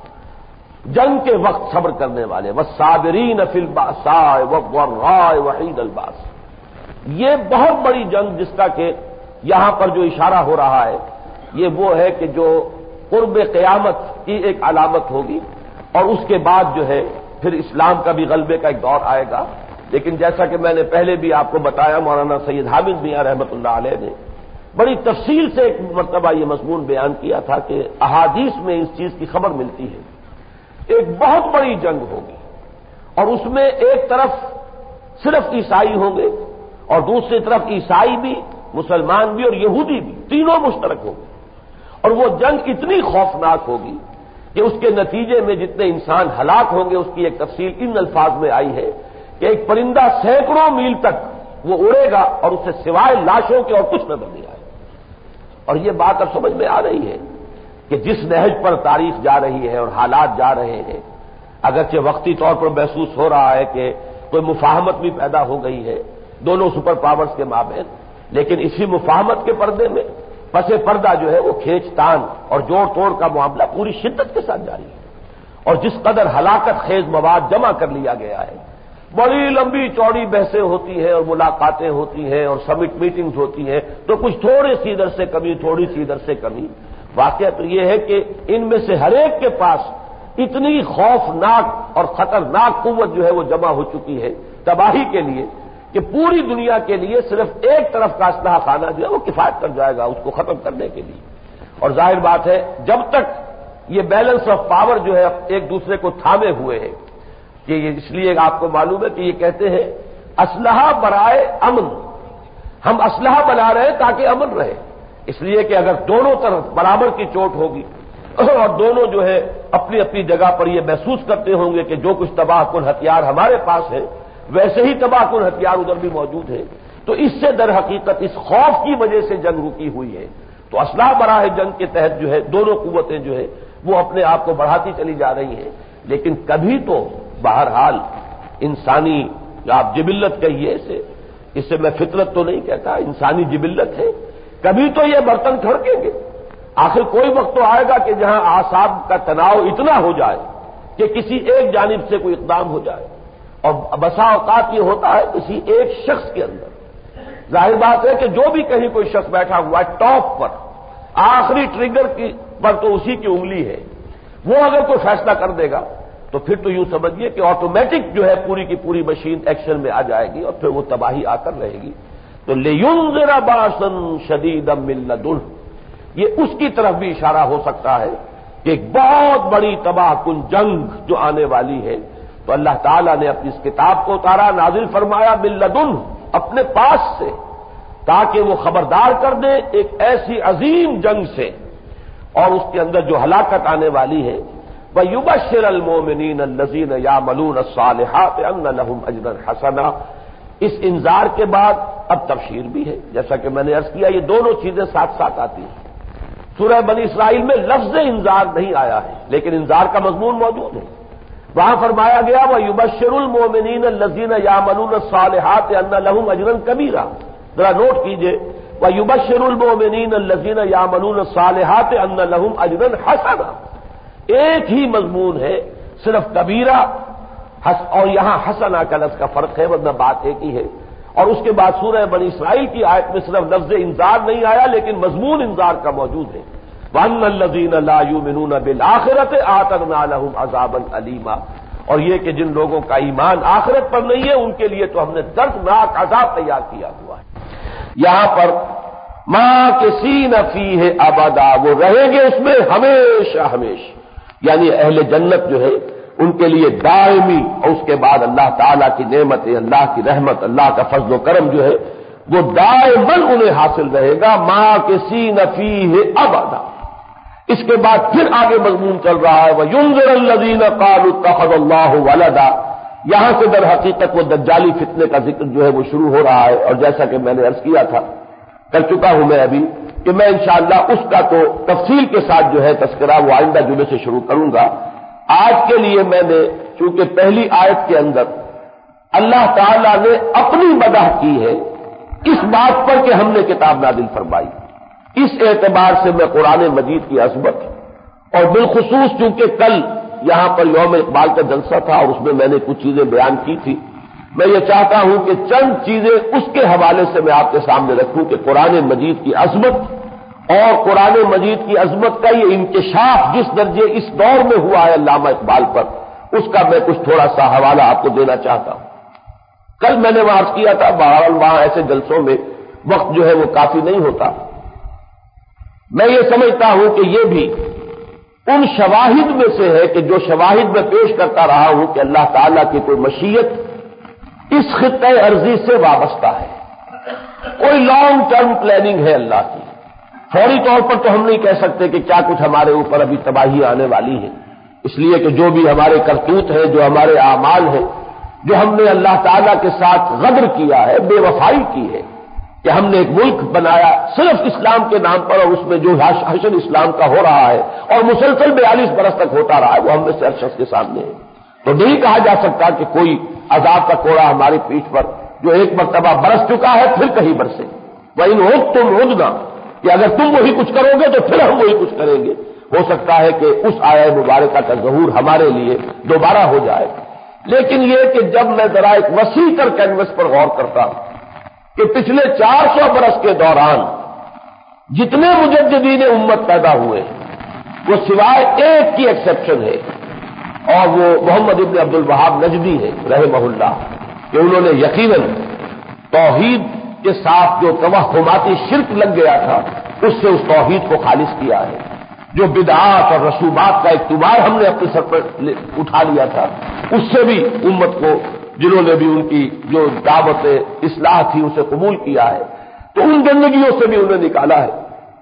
جنگ کے وقت صبر کرنے والے، والصابرین فی الباساء والضراء وحین الباس، یہ بہت بڑی جنگ جس کا کہ یہاں پر جو اشارہ ہو رہا ہے یہ وہ ہے کہ جو قرب قیامت کی ایک علامت ہوگی، اور اس کے بعد جو ہے پھر اسلام کا بھی غلبے کا ایک دور آئے گا۔ لیکن جیسا کہ میں نے پہلے بھی آپ کو بتایا، مولانا سید حامد میاں رحمۃ اللہ علیہ نے بڑی تفصیل سے ایک مرتبہ یہ مضمون بیان کیا تھا کہ احادیث میں اس چیز کی خبر ملتی ہے، ایک بہت بڑی جنگ ہوگی، اور اس میں ایک طرف صرف عیسائی ہوں گے اور دوسری طرف عیسائی بھی، مسلمان بھی اور یہودی بھی، تینوں مشترک ہوں گے، اور وہ جنگ اتنی خوفناک ہوگی کہ اس کے نتیجے میں جتنے انسان ہلاک ہوں گے اس کی ایک تفصیل ان الفاظ میں آئی ہے کہ ایک پرندہ سینکڑوں میل تک وہ اڑے گا اور اسے سوائے لاشوں کے اور کچھ نظر نہیں آئے۔ اور یہ بات اب سمجھ میں آ رہی ہے کہ جس نہج پر تاریخ جا رہی ہے اور حالات جا رہے ہیں، اگرچہ وقتی طور پر محسوس ہو رہا ہے کہ کوئی مفاہمت بھی پیدا ہو گئی ہے دونوں سپر پاورز کے مابین، لیکن اسی مفاہمت کے پردے میں پس پردہ جو ہے وہ کھینچ تان اور جوڑ توڑ کا معاملہ پوری شدت کے ساتھ جاری ہے، اور جس قدر ہلاکت خیز مواد جمع کر لیا گیا ہے، بڑی لمبی چوڑی بحثیں ہوتی ہیں اور ملاقاتیں ہوتی ہیں اور سمٹ میٹنگز ہوتی ہیں، تو کچھ تھوڑی سی ادھر سے کمی، تھوڑی سی ادھر سے کمی۔ واقعہ تو یہ ہے کہ ان میں سے ہر ایک کے پاس اتنی خوفناک اور خطرناک قوت جو ہے وہ جمع ہو چکی ہے تباہی کے لیے کہ پوری دنیا کے لیے صرف ایک طرف کا اسلحہ خانہ جو ہے وہ کفایت کر جائے گا اس کو ختم کرنے کے لیے۔ اور ظاہر بات ہے جب تک یہ بیلنس آف پاور جو ہے ایک دوسرے کو تھامے ہوئے ہے، کہ اس لیے آپ کو معلوم ہے کہ یہ کہتے ہیں اسلحہ برائے امن، ہم اسلحہ بنا رہے ہیں تاکہ امن رہے، اس لیے کہ اگر دونوں طرف برابر کی چوٹ ہوگی اور دونوں جو ہے اپنی اپنی جگہ پر یہ محسوس کرتے ہوں گے کہ جو کچھ تباہ کن ہتھیار ہمارے پاس ہے ویسے ہی تباہ کن ہتھیار ادھر بھی موجود ہے، تو اس سے در حقیقت اس خوف کی وجہ سے جنگ رکی ہوئی ہے۔ تو اسلحہ براہ جنگ کے تحت جو ہے دونوں قوتیں جو ہے وہ اپنے آپ کو بڑھاتی چلی جا رہی ہیں، لیکن کبھی تو بہرحال انسانی آپ جبلت کہیے اسے میں فطرت تو نہیں کہتا، انسانی جبلت ہے، کبھی تو یہ برتن کھڑکیں گے۔ آخر کوئی وقت تو آئے گا کہ جہاں اعصاب کا تناؤ اتنا ہو جائے کہ کسی ایک جانب سے کوئی اقدام ہو جائے، اور بسا اوقات یہ ہوتا ہے کسی ایک شخص کے اندر۔ ظاہر بات ہے کہ جو بھی کہیں کوئی شخص بیٹھا ہوا ہے ٹاپ پر، آخری ٹریگر پر تو اسی کی انگلی ہے، وہ اگر کوئی فیصلہ کر دے گا تو پھر تو یوں سمجھیے کہ آٹومیٹک جو ہے پوری کی پوری مشین ایکشن میں آ جائے گی اور پھر وہ تباہی آ کر رہے گی۔ تو لِيُنذِرَ بَأْسًا شَدِيدًا مِّن لَّدُنْهُ، یہ اس کی طرف بھی اشارہ ہو سکتا ہے کہ ایک بہت بڑی تباہ کن جنگ جو آنے والی ہے، تو اللہ تعالیٰ نے اپنی اس کتاب کو اتارا، نازل فرمایا مِن لَّدُنْهُ، اپنے پاس سے، تاکہ وہ خبردار کر دے ایک ایسی عظیم جنگ سے اور اس کے اندر جو ہلاکت آنے والی ہے۔ وَيُبَشِّرَ الْمُؤْمِنِينَ الَّذِينَ يَعْمَلُونَ الصَّالِحَاتِ أَنَّ لَهُمْ أَجْرًا حَسَنًا، اس انذار کے بعد اب تبشیر بھی ہے، جیسا کہ میں نے عرض کیا یہ دونوں چیزیں ساتھ ساتھ آتی ہیں۔ سورہ بنی اسرائیل میں لفظ انذار نہیں آیا ہے لیکن انذار کا مضمون موجود ہے، وہاں فرمایا گیا وَيُبَشِّرُ الْمُؤْمِنِينَ الَّذِينَ يَعْمَلُونَ الصَّالِحَاتِ أَنَّ لَهُمْ أَجْرًا كَبِيرًا، ذرا نوٹ کیجئے وَيُبَشِّرُ الْمُؤْمِنِينَ الَّذِينَ يَعْمَلُونَ الصَّالِحَاتِ أَنَّ لَهُمْ أَجْرًا حَسَنًا، ایک ہی مضمون ہے، صرف کبیرہ اور یہاں حسنہ کا لفظ کا فرق ہے، ورنہ بات ایک ہی ہے۔ اور اس کے بعد سورہ بنی اسرائیل کی آیت میں صرف لفظ انذار نہیں آیا لیکن مضمون انذار کا موجود ہے، وَأَنَّ الَّذِينَ لَا يُؤْمِنُونَ بِالْآخِرَةِ أَعْتَدْنَا لَهُمْ عَذَابًا أَلِيمًا، اور یہ کہ جن لوگوں کا ایمان آخرت پر نہیں ہے ان کے لیے تو ہم نے دردناک عذاب تیار کیا ہوا ہے۔ یہاں پر ماکثین فیہ ابدا، وہ رہیں گے اس میں ہمیشہ ہمیشہ، یعنی اہل جنت جو ہے ان کے لیے دائمی، اور اس کے بعد اللہ تعالیٰ کی نعمتیں، اللہ کی رحمت، اللہ کا فضل و کرم جو ہے وہ دائماً انہیں حاصل رہے گا، ماکثین فیہ ابدا۔ اس کے بعد پھر آگے مضمون چل رہا ہے وَيُنذِرَ الَّذِينَ قَالُوا اتَّخَذَ اللَّهُ وَلَدًا، یہاں سے در حقیقت وہ دجالی فتنے کا ذکر جو ہے وہ شروع ہو رہا ہے، اور جیسا کہ میں نے عرض کیا تھا، کر چکا ہوں میں ابھی، کہ میں انشاءاللہ اس کا تو تفصیل کے ساتھ جو ہے تذکرہ وہ آئندہ جمعے سے شروع کروں گا۔ آج کے لیے میں نے چونکہ پہلی آیت کے اندر اللہ تعالیٰ نے اپنی مدح کی ہے اس بات پر کہ ہم نے کتاب نازل فرمائی، اس اعتبار سے میں قرآن مجید کی عظمت، اور بالخصوص چونکہ کل یہاں پر یوم اقبال کا جلسہ تھا اور اس میں میں نے کچھ چیزیں بیان کی تھی، میں یہ چاہتا ہوں کہ چند چیزیں اس کے حوالے سے میں آپ کے سامنے رکھوں کہ قرآن مجید کی عظمت اور قرآن مجید کی عظمت کا یہ انکشاف جس درجے اس دور میں ہوا ہے علامہ اقبال پر، اس کا میں کچھ تھوڑا سا حوالہ آپ کو دینا چاہتا ہوں۔ کل میں نے عرض کیا تھا بہرحال وہاں ایسے جلسوں میں وقت جو ہے وہ کافی نہیں ہوتا، میں یہ سمجھتا ہوں کہ یہ بھی ان شواہد میں سے ہے کہ جو شواہد میں پیش کرتا رہا ہوں کہ اللہ تعالیٰ کی کوئی مشیت اس خطہ ارضی سے وابستہ ہے، کوئی لانگ ٹرم پلاننگ ہے اللہ کی۔ فوری طور پر تو ہم نہیں کہہ سکتے کہ کیا کچھ ہمارے اوپر ابھی تباہی آنے والی ہے، اس لیے کہ جو بھی ہمارے کرتوت ہے، جو ہمارے اعمال ہیں، جو ہم نے اللہ تعالیٰ کے ساتھ غدر کیا ہے، بے وفائی کی ہے، کہ ہم نے ایک ملک بنایا صرف اسلام کے نام پر، اور اس میں جو حشر اسلام کا ہو رہا ہے اور مسلسل 42 برس تک ہوتا رہا ہے وہ ہم میں سے ہر شخص کے سامنے ہے، تو نہیں کہا جا سکتا کہ کوئی عذاب کا کوڑا ہماری پیٹھ پر جو ایک مرتبہ برس چکا ہے پھر کہیں برسے، وَإِنْ عُدْتُمْ عُدْنَا، کہ اگر تم وہی کچھ کرو گے تو پھر ہم وہی کچھ کریں گے۔ ہو سکتا ہے کہ اس آیہ مبارکہ کا ظہور ہمارے لیے دوبارہ ہو جائے، لیکن یہ کہ جب میں ذرا ایک وسیع تر کینوس پر غور کرتا ہوں کہ پچھلے 400 برس کے دوران جتنے مجددین امت پیدا ہوئے وہ سوائے ایک کی ایکسیپشن ہے، اور وہ محمد ابن عبد الوہاب نجدی ہے رحمہ اللہ، کہ انہوں نے یقیناً توحید کے ساتھ جو توہماتی شرک لگ گیا تھا اس سے اس توحید کو خالص کیا ہے، جو بدعات اور رسومات کا اقتبار ہم نے اپنے سر پر اٹھا لیا تھا اس سے بھی امت کو، جنہوں نے بھی ان کی جو دعوت اصلاح تھی اسے قبول کیا ہے، تو ان گندگیوں سے بھی انہیں نکالا ہے۔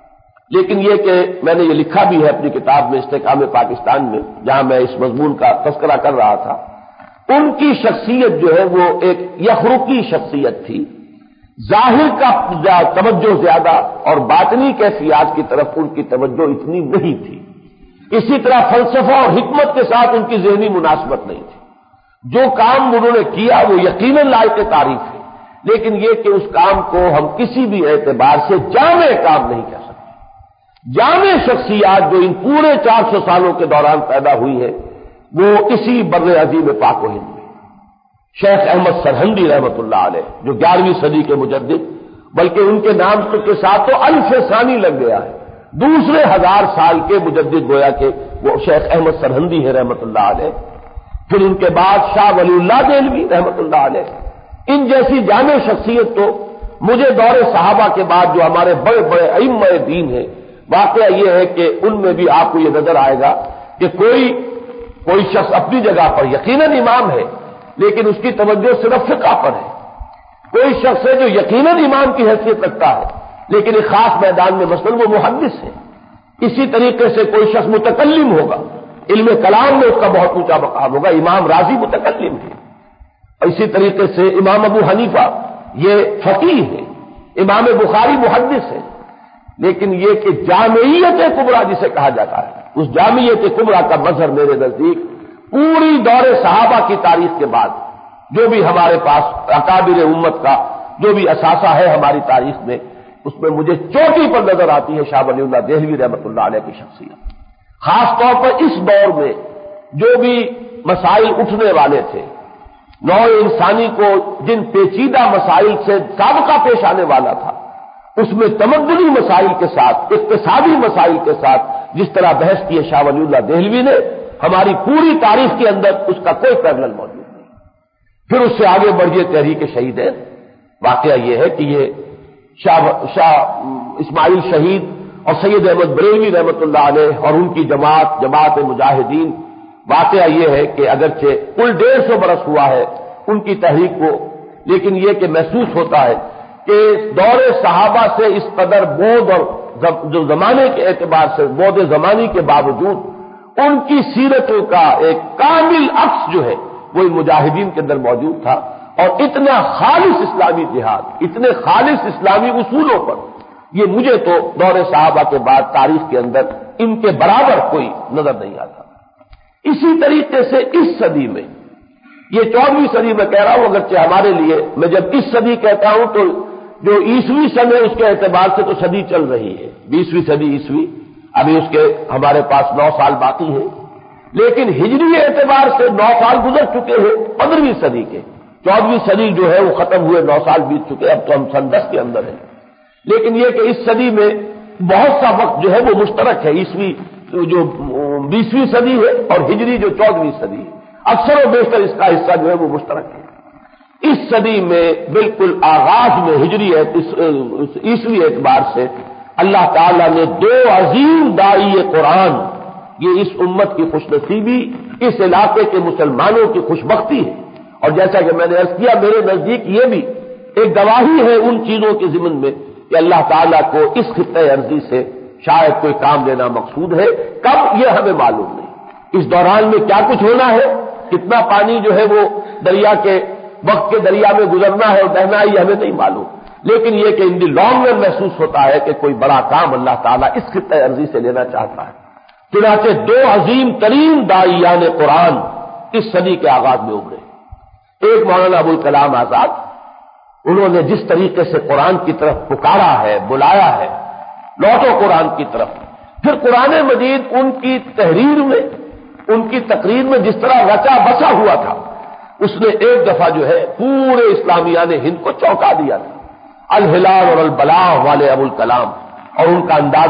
لیکن یہ کہ میں نے یہ لکھا بھی ہے اپنی کتاب میں استحکام پاکستان میں، جہاں میں اس مضمون کا تذکرہ کر رہا تھا، ان کی شخصیت جو ہے وہ ایک یخرقی شخصیت تھی، ظاہر کا توجہ زیادہ اور باطنی کیفیات کی طرف ان کی توجہ اتنی نہیں تھی، اسی طرح فلسفہ اور حکمت کے ساتھ ان کی ذہنی مناسبت نہیں تھی۔ جو کام انہوں نے کیا وہ یقیناً لائق تعریف ہے، لیکن یہ کہ اس کام کو ہم کسی بھی اعتبار سے جامع کام نہیں کہہ سکتے۔ جامع شخصیات جو ان پورے 400 سالوں کے دوران پیدا ہوئی ہے وہ اسی بر عظیم پاک و ہند میں شیخ احمد سرہندی رحمۃ اللہ علیہ، جو 11ویں صدی کے مجدد، بلکہ ان کے نام کے ساتھ تو الف ثانی لگ گیا ہے، دوسرے 1000 سال کے مجدد گویا کہ وہ شیخ احمد سرہندی ہے رحمۃ اللہ علیہ، پھر ان کے بعد شاہ ولی اللہ دہلوی رحمۃ اللہ علیہ۔ ان جیسی جامع شخصیت تو مجھے دور صحابہ کے بعد جو ہمارے بڑے بڑے ائمہ دین ہیں، واقعہ یہ ہے کہ ان میں بھی آپ کو یہ نظر آئے گا کہ کوئی شخص اپنی جگہ پر یقیناً امام ہے لیکن اس کی توجہ صرف فقہ پر ہے، کوئی شخص ہے جو یقیناً امام کی حیثیت رکھتا ہے لیکن ایک خاص میدان میں مثلاً وہ محدث ہے۔ اسی طریقے سے کوئی شخص متکلم ہوگا، علم کلام میں اس کا بہت اونچا مقام ہوگا، امام راضی متکلم ہے، اور اسی طریقے سے امام ابو حنیفہ یہ فقیہ ہے، امام بخاری محدث ہے، لیکن یہ کہ جامعیت کبریٰ جسے کہا جاتا ہے، اس جامعیت کبریٰ کا مظہر میرے نزدیک پوری دور صحابہ کی تاریخ کے بعد جو بھی ہمارے پاس اکابر امت کا جو بھی اثاثہ ہے ہماری تاریخ میں، اس میں مجھے چوٹی پر نظر آتی ہے شاہ ولی اللہ دہلوی رحمۃ اللہ علیہ کی شخصیت۔ خاص طور پر اس دور میں جو بھی مسائل اٹھنے والے تھے نوع انسانی کو جن پیچیدہ مسائل سے سابقہ پیش آنے والا تھا، اس میں تمدنی مسائل کے ساتھ، اقتصادی مسائل کے ساتھ جس طرح بحث کی ہے شاہ ولی اللہ دہلوی نے، ہماری پوری تاریخ کے اندر اس کا کوئی پیرلل موجود نہیں۔ پھر اس سے آگے بڑھیے تحریک شہیدین۔ واقعہ یہ ہے کہ یہ شاہ اسماعیل شہید اور سید احمد بریلوی رحمۃ اللہ علیہ اور ان کی جماعت مجاہدین، واقعہ یہ ہے کہ اگرچہ کل 150 برس ہوا ہے ان کی تحریک کو، لیکن یہ کہ محسوس ہوتا ہے کہ دور صحابہ سے اس قدر بعد اور جو زمانے کے اعتبار سے بعد زمانی کے باوجود ان کی سیرتوں کا ایک کامل عکس جو ہے وہ ان مجاہدین کے اندر موجود تھا، اور اتنا خالص اسلامی جہاد، اتنے خالص اسلامی اصولوں پر یہ مجھے تو دور صحابہ کے بعد تاریخ کے اندر ان کے برابر کوئی نظر نہیں آتا۔ اسی طریقے سے اس صدی میں، یہ 14ویں صدی میں کہہ رہا ہوں، اگرچہ ہمارے لیے میں جب اس صدی کہتا ہوں تو جو عیسوی سن ہے اس کے اعتبار سے تو صدی چل رہی ہے، 20ویں صدی عیسوی، ابھی اس کے ہمارے پاس 9 سال باقی ہیں، لیکن ہجری اعتبار سے 9 سال گزر چکے ہیں 15ویں صدی کے، 14ویں صدی جو ہے وہ ختم ہوئے، 9 سال بیت چکے، اب تو ہم سن 10 کے اندر ہیں۔ لیکن یہ کہ اس صدی میں بہت سا وقت جو ہے وہ مشترک ہے، عیسوی جو 20ویں صدی ہے اور ہجری جو 14ویں صدی ہے، اکثر و بیشتر اس کا حصہ جو ہے وہ مشترک ہے۔ اس صدی میں بالکل آغاز میں ہجری عیسوی اعتبار سے اللہ تعالیٰ نے 2 عظیم داعی قرآن، یہ اس امت کی خوش نصیبی، اس علاقے کے مسلمانوں کی خوش بختی ہے، اور جیسا کہ میں نے عرض کیا میرے نزدیک یہ بھی ایک گواہی ہے ان چیزوں کے ضمن میں کہ اللہ تعالیٰ کو اس خطہ ارضی سے شاید کوئی کام لینا مقصود ہے، کب یہ ہمیں معلوم نہیں، اس دوران میں کیا کچھ ہونا ہے، کتنا پانی جو ہے وہ دریا کے وقت کے دریا میں گزرنا ہے اور بہنا ہے، یہ ہمیں نہیں معلوم، لیکن یہ کہ ان دی لانگ رن محسوس ہوتا ہے کہ کوئی بڑا کام اللہ تعالیٰ اس خطہ ارضی سے لینا چاہتا ہے۔ چنانچہ 2 عظیم ترین داعیان قرآن اس صدی کے آغاز میں ابھرے۔ ایک مولانا ابوالکلام آزاد، انہوں نے جس طریقے سے قرآن کی طرف پکارا ہے، بلایا ہے، لوٹو قرآن کی طرف، پھر قرآن مجید ان کی تحریر میں، ان کی تقریر میں جس طرح رچا بسا ہوا تھا، اس نے ایک دفعہ جو ہے پورے اسلامیان ہند کو چونکا دیا تھا۔ الہلال اور البلاغ والے ابوالکلام اور ان کا انداز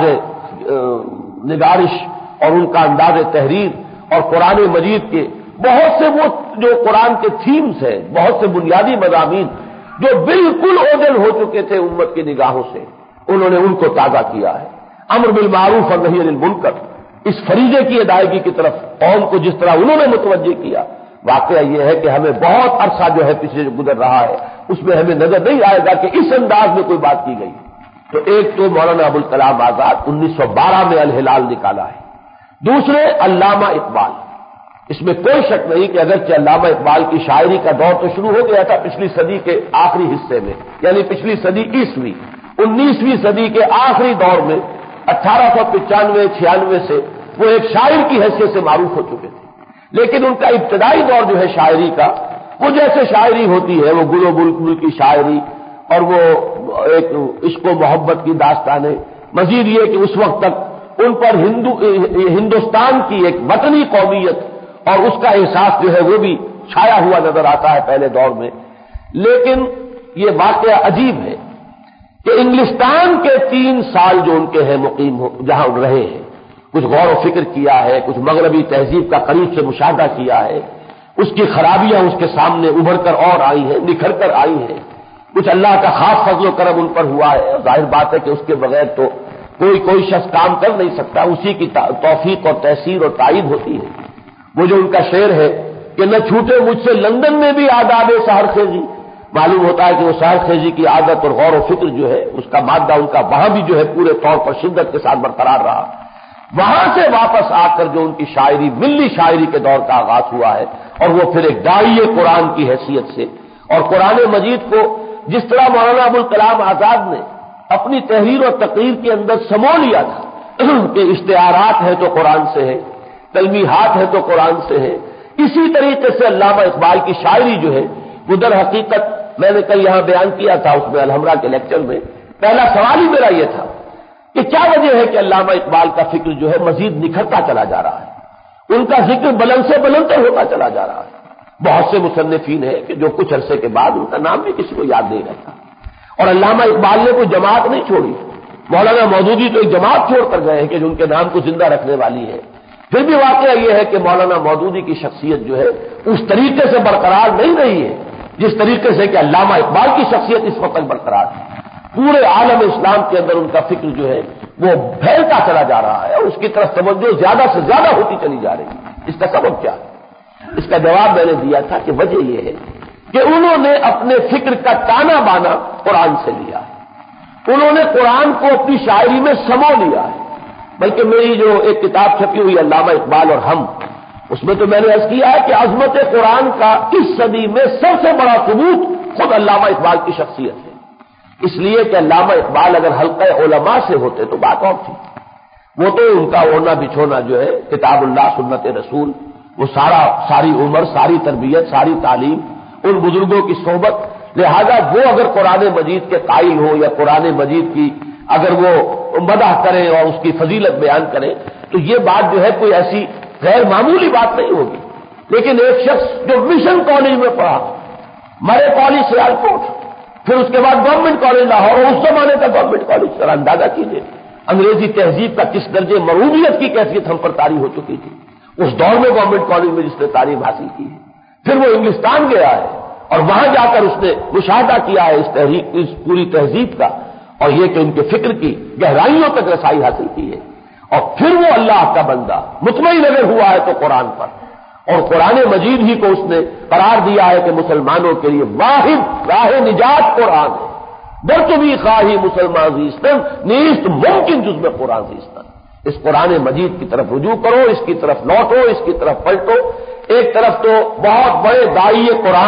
نگارش اور ان کا انداز تحریر اور قرآن مجید کے بہت سے وہ جو قرآن کے تھیمز ہیں، بہت سے بنیادی مضامین جو بالکل اوجل ہو چکے تھے امت کی نگاہوں سے، انہوں نے ان کو تازہ کیا ہے۔ امر بالمعروف اور نہی عن المنکر، اس فریضے کی ادائیگی کی طرف قوم کو جس طرح انہوں نے متوجہ کیا، واقعہ یہ ہے کہ ہمیں بہت عرصہ جو ہے پیچھے گزر رہا ہے، اس میں ہمیں نظر نہیں آئے گا کہ اس انداز میں کوئی بات کی گئی۔ تو ایک تو مولانا ابوالکلام آزاد 1912 میں الہلال نکالا ہے، دوسرے علامہ اقبال، اس میں کوئی شک نہیں کہ اگرچہ علامہ اقبال کی شاعری کا دور تو شروع ہو گیا تھا پچھلی صدی کے آخری حصے میں، یعنی پچھلی صدی عیسوی، 19ویں صدی کے آخری دور میں 1895-96 سے وہ ایک شاعر کی حیثیت سے معروف ہو چکے تھے، لیکن ان کا ابتدائی دور جو ہے شاعری کا، وہ جیسے شاعری ہوتی ہے، وہ گل و بلبل کی شاعری اور وہ ایک عشق و محبت کی داستانیں، مزید یہ کہ اس وقت تک ان پر ہندوستان کی ایک وطنی قومیت اور اس کا احساس جو ہے وہ بھی چھایا ہوا نظر آتا ہے پہلے دور میں۔ لیکن یہ واقعہ عجیب ہے کہ انگلستان کے 3 سال جو ان کے ہیں مقیم جہاں رہے ہیں، کچھ غور و فکر کیا ہے، کچھ مغربی تہذیب کا قریب سے مشاہدہ کیا ہے، اس کی خرابیاں اس کے سامنے ابھر کر اور آئی ہیں، نکھر کر آئی ہیں، کچھ اللہ کا خاص فضل و کرم ان پر ہوا ہے، ظاہر بات ہے کہ اس کے بغیر تو کوئی شخص کام کر نہیں سکتا، اسی کی توفیق اور تحصیل اور تائید ہوتی ہے۔ وہ جو ان کا شعر ہے کہ نہ چھوٹے مجھ سے لندن میں بھی آداب سحر خیزی، معلوم ہوتا ہے کہ وہ سحر خیزی کی عادت اور غور و فکر جو ہے اس کا مادہ ان کا وہاں بھی جو ہے پورے طور پر شدت کے ساتھ برقرار رہا۔ وہاں سے واپس آ کر جو ان کی شاعری، ملی شاعری کے دور کا آغاز ہوا ہے، اور وہ پھر ایک داعی قرآن کی حیثیت سے، اور قرآن مجید کو جس طرح مولانا ابوالکلام آزاد نے اپنی تحریر اور تقریر کے اندر سمو لیا تھا کہ اشتہارات ہیں تو قرآن سے ہے، تلمیحات ہے تو قرآن سے ہے، اسی طریقے سے علامہ اقبال کی شاعری جو ہے وہ در حقیقت میں نے کل یہاں بیان کیا تھا اس میں الحمرا کے لیکچر میں، پہلا سوال ہی میرا یہ تھا کہ کیا وجہ ہے کہ علامہ اقبال کا فکر جو ہے مزید نکھرتا چلا جا رہا ہے، ان کا ذکر بلند سے بلند تر ہوتا چلا جا رہا ہے، بہت سے مصنفین ہیں کہ جو کچھ عرصے کے بعد ان کا نام بھی کسی کو یاد نہیں رہتا. اور علامہ اقبال نے کوئی جماعت نہیں چھوڑی. مولانا مودودی تو ایک جماعت چھوڑ کر گئے ہیں کہ جو ان کے نام کو زندہ رکھنے والی ہے. پھر بھی واقعہ یہ ہے کہ مولانا مودودی کی شخصیت جو ہے اس طریقے سے برقرار نہیں رہی ہے جس طریقے سے کہ علامہ اقبال کی شخصیت اس وقت تک برقرار ہے. پورے عالم اسلام کے اندر ان کا فکر جو ہے وہ پھیلتا چلا جا رہا ہے اور اس کی طرف توجہ زیادہ سے زیادہ ہوتی چلی جا رہی ہے. اس کا سبب کیا ہے؟ اس کا جواب میں نے دیا تھا کہ وجہ یہ ہے کہ انہوں نے اپنے فکر کا تانا بانا قرآن سے لیا ہے. انہوں نے قرآن کو اپنی شاعری میں سمو لیا ہے. بلکہ میری جو ایک کتاب چھپی ہوئی علامہ اقبال اور ہم، اس میں تو میں نے عرض کیا ہے کہ عظمت قرآن کا اس صدی میں سب سے بڑا ثبوت خود علامہ اقبال کی شخصیت ہے. اس لیے کہ علامہ اقبال اگر حلقہ علماء سے ہوتے تو بات اور تھی. وہ تو ان کا اوڑھنا بچھونا جو ہے کتاب اللہ سنت رسول، وہ ساری عمر، ساری تربیت، ساری تعلیم ان بزرگوں کی صحبت. لہذا وہ اگر قرآن مجید کے قائل ہو یا قرآن مجید کی اگر وہ مدح کریں اور اس کی فضیلت بیان کریں تو یہ بات جو ہے کوئی ایسی غیر معمولی بات نہیں ہوگی. لیکن ایک شخص جو مشن کالج میں پڑھا، مرے کالج سیالکوٹ، پھر اس کے بعد گورنمنٹ کالج لاہور، اور اس زمانے کا گورنمنٹ کالج، ذرا اندازہ کیجیے انگریزی تہذیب کا کس درجے مرعوبیت کی کیفیت ہم پر طاری ہو چکی تھی اس دور میں گورنمنٹ کالج میں جس نے تعلیم حاصل کی ہے. پھر وہ انگلستان گیا ہے اور وہاں جا کر اس نے مشاہدہ کیا ہے اس پوری تہذیب کا، اور یہ کہ ان کے فکر کی گہرائیوں تک رسائی حاصل کی ہے. اور پھر وہ اللہ کا بندہ مطمئن اگر ہوا ہے تو قرآن پر، اور قرآن مجید ہی کو اس نے قرار دیا ہے کہ مسلمانوں کے لیے واحد راہ نجات قرآن ہے. برتو بھی خواہی مسلمان زیستن نیست ممکن جز میں قرآن زیستن. اس قرآن مجید کی طرف رجوع کرو، اس کی طرف لوٹو، اس کی طرف پلٹو. ایک طرف تو بہت بڑے داعی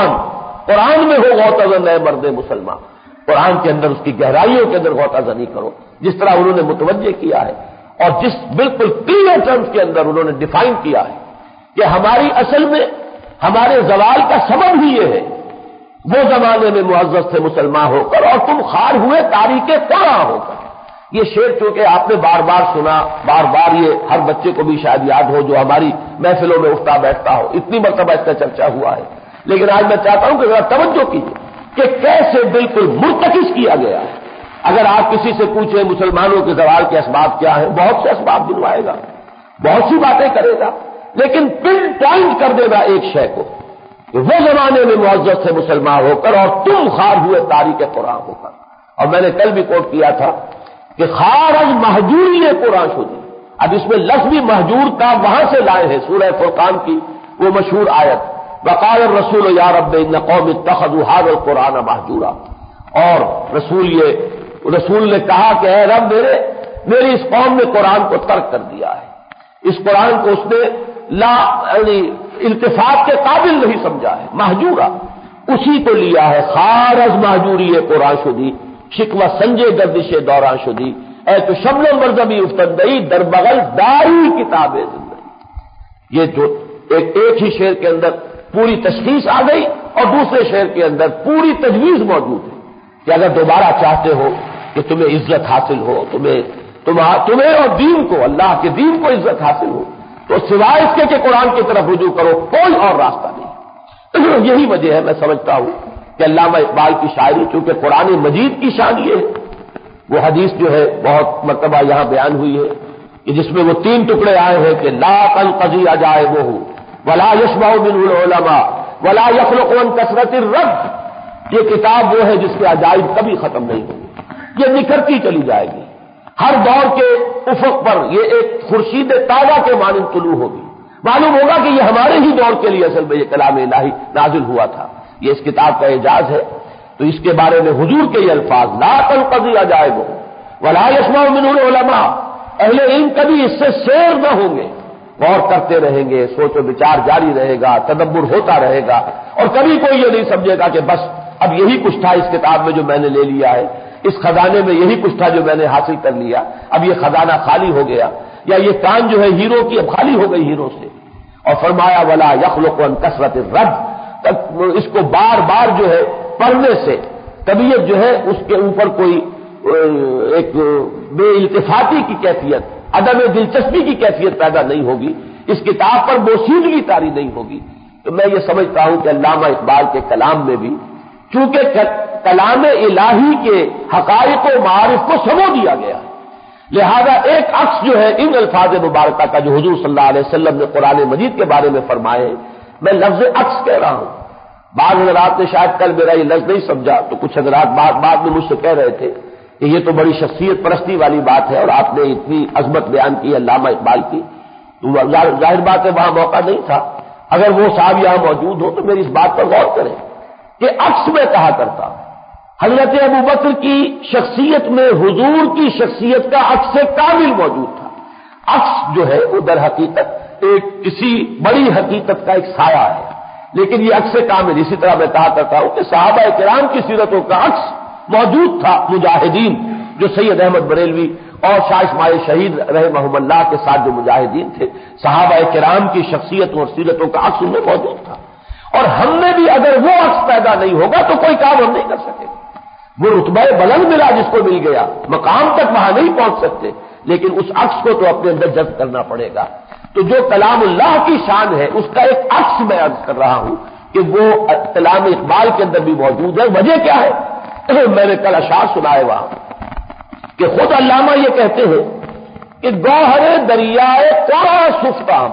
قرآن میں ہو غوطہ نئے مرد مسلمان، قرآن کے اندر اس کی گہرائیوں کے اندر غوطہ زنی کرو جس طرح انہوں نے متوجہ کیا ہے اور جس بالکل کلیئر ٹرمز کے اندر انہوں نے ڈیفائن کیا ہے کہ ہماری اصل میں ہمارے زوال کا سبب ہی یہ ہے وہ زمانے میں معزز تھے مسلمان ہو کر اور تم خار ہوئے تاریخ قرآن ہو کر. یہ شعر چونکہ آپ نے بار بار سنا، بار بار یہ ہر بچے کو بھی شاید یاد ہو جو ہماری محفلوں میں اٹھتا بیٹھتا ہو، اتنی مرتبہ اس کا چرچا ہوا ہے. لیکن آج میں چاہتا ہوں کہ ذرا توجہ کیجیے کہ کیسے بالکل مرتکز کیا گیا ہے. اگر آپ کسی سے پوچھیں مسلمانوں کے زوال کے اسباب کیا ہیں، بہت سے اسباب گنوائے گا، بہت سی باتیں کرے گا، لیکن پن پوائنٹ کر دے گا ایک شے کو کہ وہ زمانے میں معزز تھے مسلمان ہو کر اور تم خار ہوئے تاریخ قرآن ہو کر. اور میں نے کل بھی کوٹ کیا تھا کہ خار از مہجوری قرآن شدی. اب اس میں لفظ بھی مہجور کا وہاں سے لائے ہیں سورہ فرقان کی وہ مشہور آیت وقال الرسول یا رب ان قوم اتخذوا هذا القرآن مہجورا. اور رسول نے کہا کہ اے رب میری اس قوم نے قرآن کو ترک کر دیا ہے، اس قرآن کو اس نے یعنی التفات کے قابل نہیں سمجھا ہے، مہجورا. اسی کو لیا ہے خار از مہجوری قرآن شدی شکوہ سنجے گردش دوران شدی اے تو شبل مرزبی افتندئی در بغل داری کتاب زندگی. یہ جو ایک ہی شعر کے اندر پوری تشخیص آ گئی اور دوسرے شعر کے اندر پوری تجویز موجود ہے کہ اگر دوبارہ چاہتے ہو کہ تمہیں عزت حاصل ہو، تمہیں اور دین کو، اللہ کے دین کو عزت حاصل ہو، تو سوائے اس کے کہ قرآن کی طرف رجوع کرو کوئی اور راستہ نہیں. یہی وجہ ہے میں سمجھتا ہوں کہ علامہ اقبال کی شاعری چونکہ قرآن مجید کی شان یہ ہے، وہ حدیث جو ہے بہت مرتبہ یہاں بیان ہوئی ہے کہ جس میں وہ 3 ٹکڑے آئے ہیں کہ لا تنقضی عجائبہ ولا یشبع منہ العلماء ولا یخلق عن کثرت الرد. یہ کتاب وہ ہے جس کے عجائب کبھی ختم نہیں ہوں گے، یہ نکھرتی چلی جائے گی. ہر دور کے افق پر یہ ایک خورشید تازہ کے مانند طلوع ہوگی. معلوم ہوگا کہ یہ ہمارے ہی دور کے لیے اصل میں یہ کلام الہی نازل ہوا تھا. یہ اس کتاب کا اعجاز ہے. تو اس کے بارے میں حضور کے یہ الفاظ لا تنقضی عجائبہ ولا یسمع منہ العلماء، اہل علم کبھی اس سے سیر نہ ہوں گے، غور کرتے رہیں گے، سوچ و بچار جاری رہے گا، تدبر ہوتا رہے گا، اور کبھی کوئی یہ نہیں سمجھے گا کہ بس اب یہی کچھ تھا اس کتاب میں جو میں نے لے لیا ہے، اس خزانے میں یہی کچھ تھا جو میں نے حاصل کر لیا، اب یہ خزانہ خالی ہو گیا، یا یہ کان جو ہے ہیرو کی اب خالی ہو گئی ہیرو سے. اور فرمایا ولا یخلق عن کثرت الرد، اس کو بار بار جو ہے پڑھنے سے طبیعت جو ہے اس کے اوپر کوئی ایک بے التفاتی کی کیفیت، عدم دلچسپی کی کیفیت پیدا نہیں ہوگی، اس کتاب پر بوسیدگی طاری نہیں ہوگی. تو میں یہ سمجھتا ہوں کہ علامہ اقبال کے کلام میں بھی چونکہ کلام الہی کے حقائق و معارف کو سمو دیا گیا ہے، لہذا ایک عکس جو ہے ان الفاظ مبارکہ کا جو حضور صلی اللہ علیہ وسلم نے قرآن مجید کے بارے میں فرمائے، میں لفظ عکس کہہ رہا ہوں۔ بعض حضرات نے شاید کل میرا یہ لفظ نہیں سمجھا تو کچھ حضرات بعد میں مجھ سے کہہ رہے تھے کہ یہ تو بڑی شخصیت پرستی والی بات ہے اور آپ نے اتنی عظمت بیان کی علامہ اقبال کی، تو ظاہر بات ہے وہاں موقع نہیں تھا، اگر وہ صاحب یہاں موجود ہو تو میری اس بات پر غور کریں کہ عکس میں کہا کرتا ہوں۔ حضرت ابوبکر کی شخصیت میں حضور کی شخصیت کا عکس کامل موجود تھا۔ عکس جو ہے وہ در حقیقت ایک کسی بڑی حقیقت کا ایک سایہ ہے، لیکن یہ عکس کامل، اسی طرح میں کہا کرتا ہوں کہ صحابہ کرام کی سیرتوں کا عکس موجود تھا۔ مجاہدین جو سید احمد بریلوی اور شاہ اسماعیل شہید رحمہم اللہ کے ساتھ جو مجاہدین تھے، صحابہ کرام کی شخصیتوں اور سیرتوں کا عکس ان میں موجود تھا، اور ہم نے بھی اگر وہ عکس پیدا نہیں ہوگا تو کوئی کام ہم نہیں کر سکے۔ وہ رتبہ بلند ملا جس کو مل گیا، مقام تک وہاں نہیں پہنچ سکتے، لیکن اس عکس کو تو اپنے اندر جذب کرنا پڑے گا۔ تو جو کلام اللہ کی شان ہے اس کا ایک عکس میں عرض کر رہا ہوں کہ وہ کلام اقبال کے اندر بھی موجود ہے۔ وجہ کیا ہے؟ میں نے کل اشعار سنائے وہاں کہ خود علامہ یہ کہتے ہیں کہ گوہر دریائے قرآن سفتام،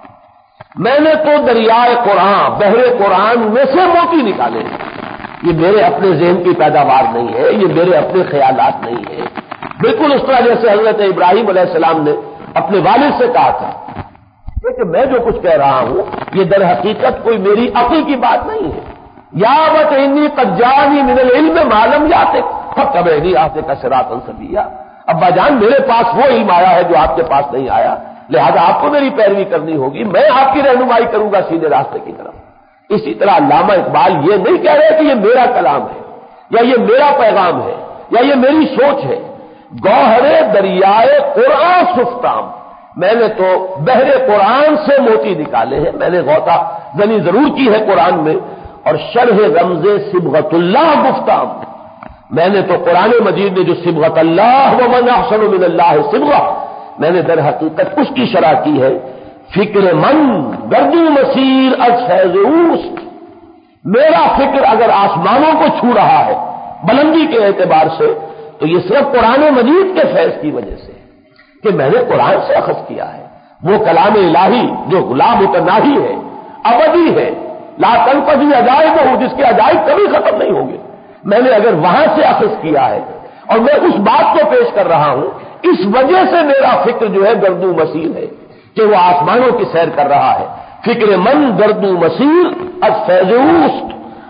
میں نے تو دریائے قرآن، بحر قرآن میں سے موتی نکالے ہیں۔ یہ میرے اپنے ذہن کی پیداوار نہیں ہے، یہ میرے اپنے خیالات نہیں ہے، بالکل اس طرح جیسے حضرت ابراہیم علیہ السلام نے اپنے والد سے کہا تھا کہ میں جو کچھ کہہ رہا ہوں یہ در حقیقت کوئی میری عقل کی بات نہیں ہے۔ یا بت انی قد جانی من العلم ما لم یاتک فتبعنی اهدک صراطا سویا، ابا جان میرے پاس وہ علم آیا ہے جو آپ کے پاس نہیں آیا، لہذا آپ کو میری پیروی کرنی ہوگی، میں آپ کی رہنمائی کروں گا سیدھے راستے کی طرف۔ اسی طرح علامہ اقبال یہ نہیں کہہ رہے کہ یہ میرا کلام ہے یا یہ میرا پیغام ہے یا یہ میری سوچ ہے۔ گوہر دریائے قرآن سفتام، میں نے تو بحر قرآن سے موتی نکالے ہیں، میں نے غوطہ زنی ضرور کی ہے قرآن میں، اور شرح رمز صبغت اللہ گفتام، میں نے تو قرآن مجید میں جو صبغت اللہ ومن احسن من اللہ صبغہ، میں نے در حقیقت اس کی شرح کی ہے۔ فکر من گردو مسیر از فیض اوست، میرا فکر اگر آسمانوں کو چھو رہا ہے بلندی کے اعتبار سے تو یہ صرف قرآن مجید کے فیض کی وجہ سے کہ میں نے قرآن سے اخذ کیا ہے، وہ کلام الہی جو لا متناہی ہے، ابدی ہے، لا تنقضی عجائب ہو، جس کے عجائب کبھی ختم نہیں ہوں گے، میں نے اگر وہاں سے اخذ کیا ہے اور میں اس بات کو پیش کر رہا ہوں، اس وجہ سے میرا فکر جو ہے گردو مسیر ہے کہ وہ آسمانوں کی سیر کر رہا ہے۔ فکر من گردو مسیر از فیض اوست،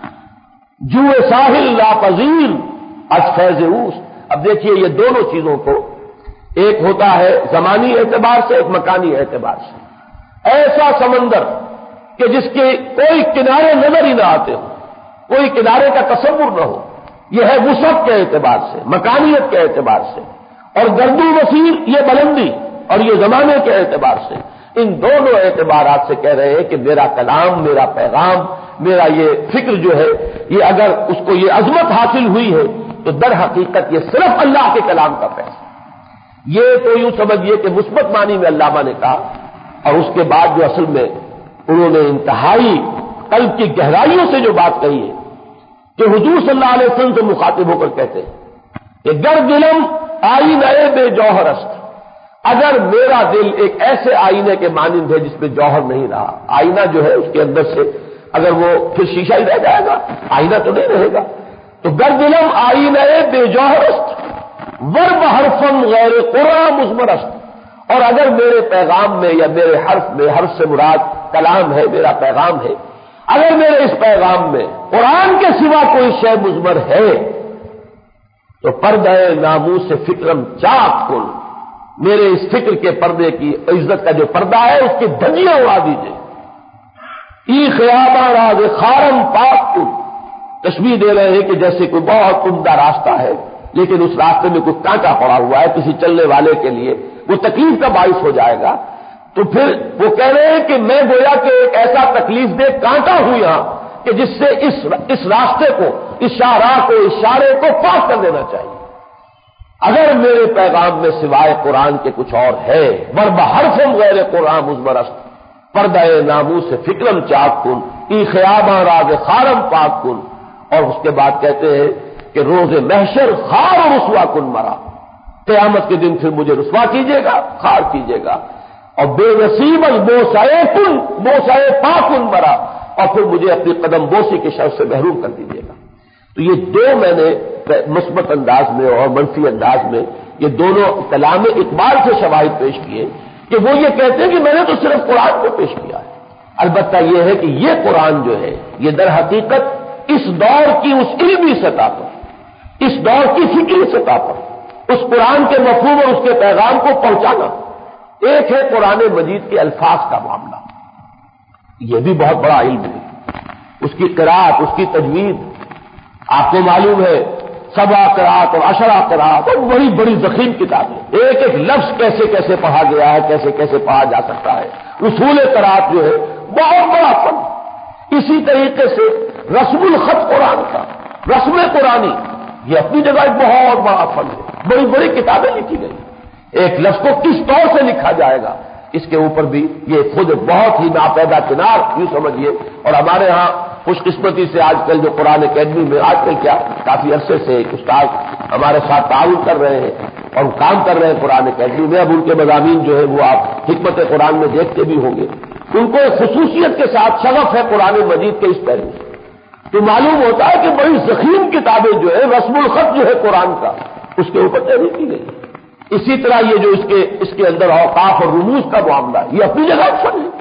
جو ساحل لاپذیر از فیض اوست۔ اب دیکھیے یہ دونوں چیزوں کو، ایک ہوتا ہے زمانی اعتبار سے، ایک مکانی اعتبار سے، ایسا سمندر کہ جس کے کوئی کنارے نظر ہی نہ آتے ہو، کوئی کنارے کا تصور نہ ہو، یہ ہے وسعت کے اعتبار سے، مکانیت کے اعتبار سے، اور گردو مسیر یہ بلندی اور یہ زمانے کے اعتبار سے۔ ان دونوں اعتبارات سے کہہ رہے ہیں کہ میرا کلام، میرا پیغام، میرا یہ فکر جو ہے، یہ اگر اس کو یہ عظمت حاصل ہوئی ہے تو در حقیقت یہ صرف اللہ کے کلام کا فیض۔ یہ تو یوں سمجھیے کہ مثبت معنی میں علامہ نے کہا، اور اس کے بعد جو اصل میں انہوں نے انتہائی قلب کی گہرائیوں سے جو بات کہی ہے کہ حضور صلی اللہ علیہ وسلم سے مخاطب ہو کر کہتے ہیں کہ گر دلم آئینہ بے جوہر است، اگر میرا دل ایک ایسے آئینے کے مانند ہے جس میں جوہر نہیں رہا، آئینہ جو ہے اس کے اندر سے اگر وہ پھر شیشہ ہی رہ جائے گا، آئینہ تو نہیں رہے گا، تو گر دلم آئینہ بے جوہر است ورب حرفم غیر قرآن مضمر است، اور اگر میرے پیغام میں یا میرے حرف سے مراد کلام ہے، میرا پیغام ہے، اگر میرے اس پیغام میں قرآن کے سوا کوئی شے مضمر ہے تو پردہ ناموس سے فکرم چاک کن، میرے اس فکر کے پردے کی عزت کا جو پردہ ہے اس کی دھجیاں اڑا دیجیے۔ ای خیاباں راز خارم پاک کن، تشبیہ دے رہے ہیں کہ جیسے کوئی بہت عمدہ راستہ ہے لیکن اس راستے میں کوئی کانٹا پڑا ہوا ہے، کسی چلنے والے کے لیے وہ تکلیف کا باعث ہو جائے گا، تو پھر وہ کہہ رہے ہیں کہ میں گویا کہ ایک ایسا تکلیف دہ کانٹا ہوں یہاں کہ جس سے اس راستے کو، اس شاہراہ کو، اس اشارے کو پاس کر دینا چاہیے۔ اگر میرے پیغام میں سوائے قرآن کے کچھ اور ہے، ورب حرفم غیر قرآن مضمر است پردہ ناموس سے فکرم چاک کن، ای خیاباں راز خارم پاک کن، اور اس کے بعد کہتے ہیں کہ روز محشر خار و رسوا کن مرا، قیامت کے دن پھر مجھے رسوا کیجیے گا، خار کیجیے گا، اور بے نصیب بوسائے کن بوسائے پاکن مرا، اور پھر مجھے اپنی قدم بوسی کے شرف سے محروم کر دیجیے گا۔ تو یہ دو میں نے مثبت انداز میں اور منفی انداز میں یہ دونوں کلام اقبال سے شواہد پیش کیے کہ وہ یہ کہتے ہیں کہ میں نے تو صرف قرآن کو پیش کیا ہے۔ البتہ یہ ہے کہ یہ قرآن جو ہے یہ در حقیقت اس دور کی اس علمی سطح پر، اس دور کی فکری سطح پر اس قرآن کے مفہوم اور اس کے پیغام کو پہنچانا۔ ایک ہے قرآن مجید کے الفاظ کا معاملہ، یہ بھی بہت بڑا علم ہے، اس کی قرأت، اس کی تجوید۔ آپ کو معلوم ہے 7 قرأت اور 10 قرأت اور بڑی بڑی ضخیم کتابیں، ایک ایک لفظ کیسے کیسے پڑھا گیا ہے، کیسے کیسے پڑھا جا سکتا ہے۔ اصول قرأت جو ہے بہت بڑا فن۔ اسی طریقے سے رسم الخط قرآن کا، رسم قرآنی، یہ اپنی جگہ ایک بہت بڑا فن ہے، بڑی بڑی کتابیں لکھی گئی۔ ایک لفظ کو کس طور سے لکھا جائے گا اس کے اوپر بھی یہ خود بہت ہی ناپیدا کنار یوں سمجھیے۔ اور ہمارے ہاں خوش قسمتی سے آج کل جو قرآن اکیڈمی میں آج کل کیا کافی عرصے سے ایک استاد ہمارے ساتھ تعاون کر رہے ہیں اور کام کر رہے ہیں قرآن اکیڈمی میں۔ اب ان کے مضامین جو ہے وہ آپ حکمت قرآن میں دیکھتے بھی ہوں گے۔ ان کو ایک خصوصیت کے ساتھ شغف ہے قرآن مجید کے اس پہلو سے، تو معلوم ہوتا ہے کہ بڑی ضخیم کتابیں جو ہے رسم الخط جو ہے قرآن کا اس کے اوپر تحریر کی گئی۔ اسی طرح یہ جو اس کے اندر اوقاف اور رموز کا معاملہ ہے یہ اپنی جگہ فن ہے۔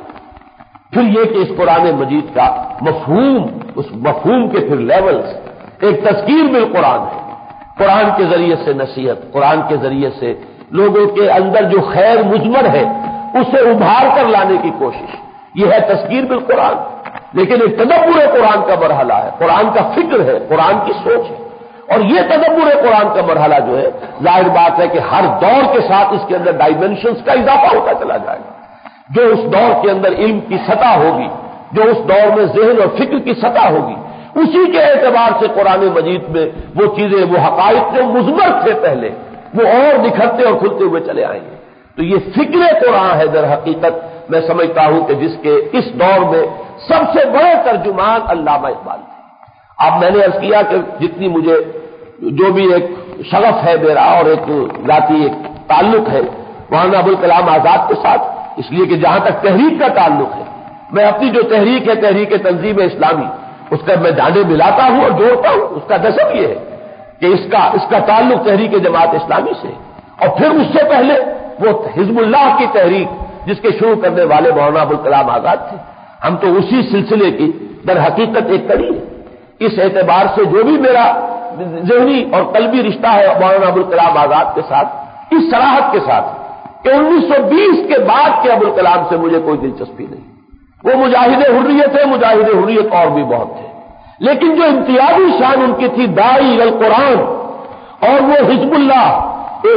پھر یہ کہ اس قرآن مجید کا مفہوم، اس مفہوم کے پھر لیولز، ایک تذکیر بالقرآن ہے، قرآن کے ذریعے سے نصیحت، قرآن کے ذریعے سے لوگوں کے اندر جو خیر مضمر ہے اسے ابھار کر لانے کی کوشش، یہ ہے تذکیر بالقرآن۔ لیکن ایک تدبر قرآن کا مرحلہ ہے، قرآن کا فکر ہے، قرآن کی سوچ ہے، اور یہ تدبر قرآن کا مرحلہ جو ہے ظاہر بات ہے کہ ہر دور کے ساتھ اس کے اندر ڈائمینشنز کا اضافہ ہوتا چلا جائے گا۔ جو اس دور کے اندر علم کی سطح ہوگی، جو اس دور میں ذہن اور فکر کی سطح ہوگی، اسی کے اعتبار سے قرآن مجید میں وہ چیزیں، وہ حقائق جو مضمر تھے پہلے، وہ اور نکھرتے اور کھلتے ہوئے چلے آئیں گے۔ تو یہ فکر قرآن ہے در حقیقت، میں سمجھتا ہوں کہ جس کے اس دور میں سب سے بڑے ترجمان علامہ اقبال تھے۔ اب میں نے عرض کیا کہ جتنی مجھے جو بھی ایک شغف ہے میرا اور ایک ذاتی ایک تعلق ہے مولانا ابوالکلام آزاد کے ساتھ، اس لیے کہ جہاں تک تحریک کا تعلق ہے، میں اپنی جو تحریک ہے، تحریک تنظیم اسلامی، اس کا میں ڈانڈے ملاتا ہوں اور جوڑتا ہوں۔ اس کا نسب یہ ہے کہ اس کا تعلق تحریک جماعت اسلامی سے، اور پھر اس سے پہلے وہ حزب اللہ کی تحریک جس کے شروع کرنے والے مولانا ابوالکلام آزاد تھے۔ ہم تو اسی سلسلے کی در حقیقت ایک کڑی ہے۔ اس اعتبار سے جو بھی میرا ذہنی اور قلبی رشتہ ہے مولانا ابوالکلام آزاد کے ساتھ، اس صراحت کے ساتھ کہ 1920 کے بعد کے ابوالکلام سے مجھے کوئی دلچسپی نہیں۔ وہ مجاہد حریت ہے، مجاہد حریت اور بھی بہت تھے، لیکن جو امتیازی شان ان کی تھی داعی القرآن، اور وہ حزب اللہ، ایک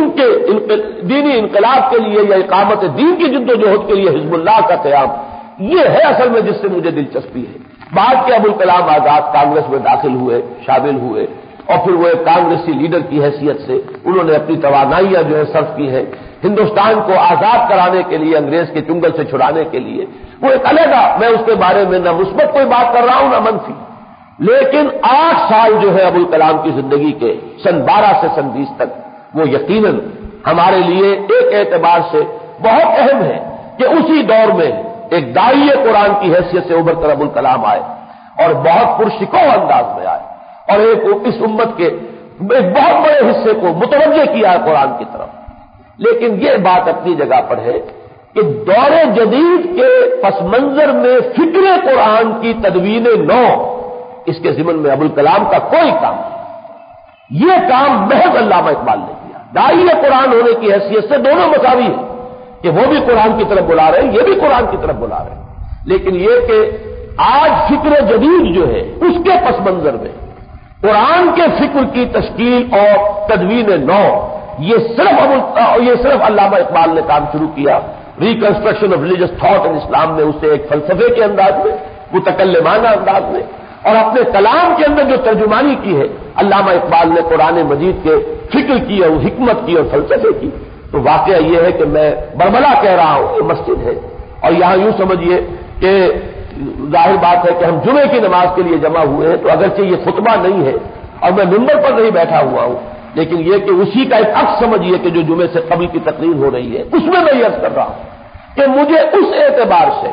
دینی انقلاب کے لیے یا اقامت دین کی جدوجہد کے لیے حزب اللہ کا قیام، یہ ہے اصل میں جس سے مجھے دلچسپی ہے۔ بعد کے ابوالکلام آزاد کانگریس میں داخل ہوئے، شامل ہوئے، اور پھر وہ ایک کانگریسی لیڈر کی حیثیت سے انہوں نے اپنی توانائیاں جو ہے صرف کی ہیں ہندوستان کو آزاد کرانے کے لیے، انگریز کے چنگل سے چھڑانے کے لیے۔ وہ ایک علیحدہ، میں اس کے بارے میں نہ مثبت کوئی بات کر رہا ہوں نہ منفی، لیکن 8 سال جو ہے ابوالکلام کی زندگی کے سن 12 سے سن 20 تک وہ یقیناً ہمارے لیے ایک اعتبار سے بہت اہم ہے کہ اسی دور میں ایک داعی قرآن کی حیثیت سے ابھر کر ابوالکلام آئے اور بہت پرشکوہ انداز میں آئے، اور ایک اس امت کے ایک بہت بڑے حصے کو متوجہ کیا ہے قرآن کی طرف۔ لیکن یہ بات اپنی جگہ پر ہے کہ دور جدید کے پس منظر میں فکر قرآن کی تدوین نو، اس کے ضمن میں ابوالکلام کا کوئی کام نہیں۔ یہ کام محض علامہ اقبال نے کیا۔ داعی قرآن ہونے کی حیثیت سے دونوں مساوی ہیں کہ وہ بھی قرآن کی طرف بلا رہے ہیں، یہ بھی قرآن کی طرف بلا رہے ہیں، لیکن یہ کہ آج فکر جدید جو ہے اس کے پس منظر میں قرآن کے فکر کی تشکیل اور تدوین نو، یہ صرف علامہ اقبال نے کام شروع کیا۔ Reconstruction of religious thought in Islam میں اسے ایک فلسفے کے انداز میں، متکلمانہ انداز میں، اور اپنے کلام کے اندر جو ترجمانی کی ہے علامہ اقبال نے قرآن مجید کے فکر کی اور حکمت کی اور فلسفے کی۔ تو واقعہ یہ ہے کہ میں بربلا کہہ رہا ہوں، یہ مسجد ہے، اور یہاں یوں سمجھیے کہ ظاہر بات ہے کہ ہم جمعے کی نماز کے لیے جمع ہوئے ہیں، تو اگرچہ یہ خطبہ نہیں ہے اور میں منبر پر نہیں بیٹھا ہوا ہوں، لیکن یہ کہ اسی کا ایک عکس سمجھیے کہ جو جمعے سے قبل کی تقریر ہو رہی ہے، اس میں میں یہ عرض کر رہا ہوں کہ مجھے اس اعتبار سے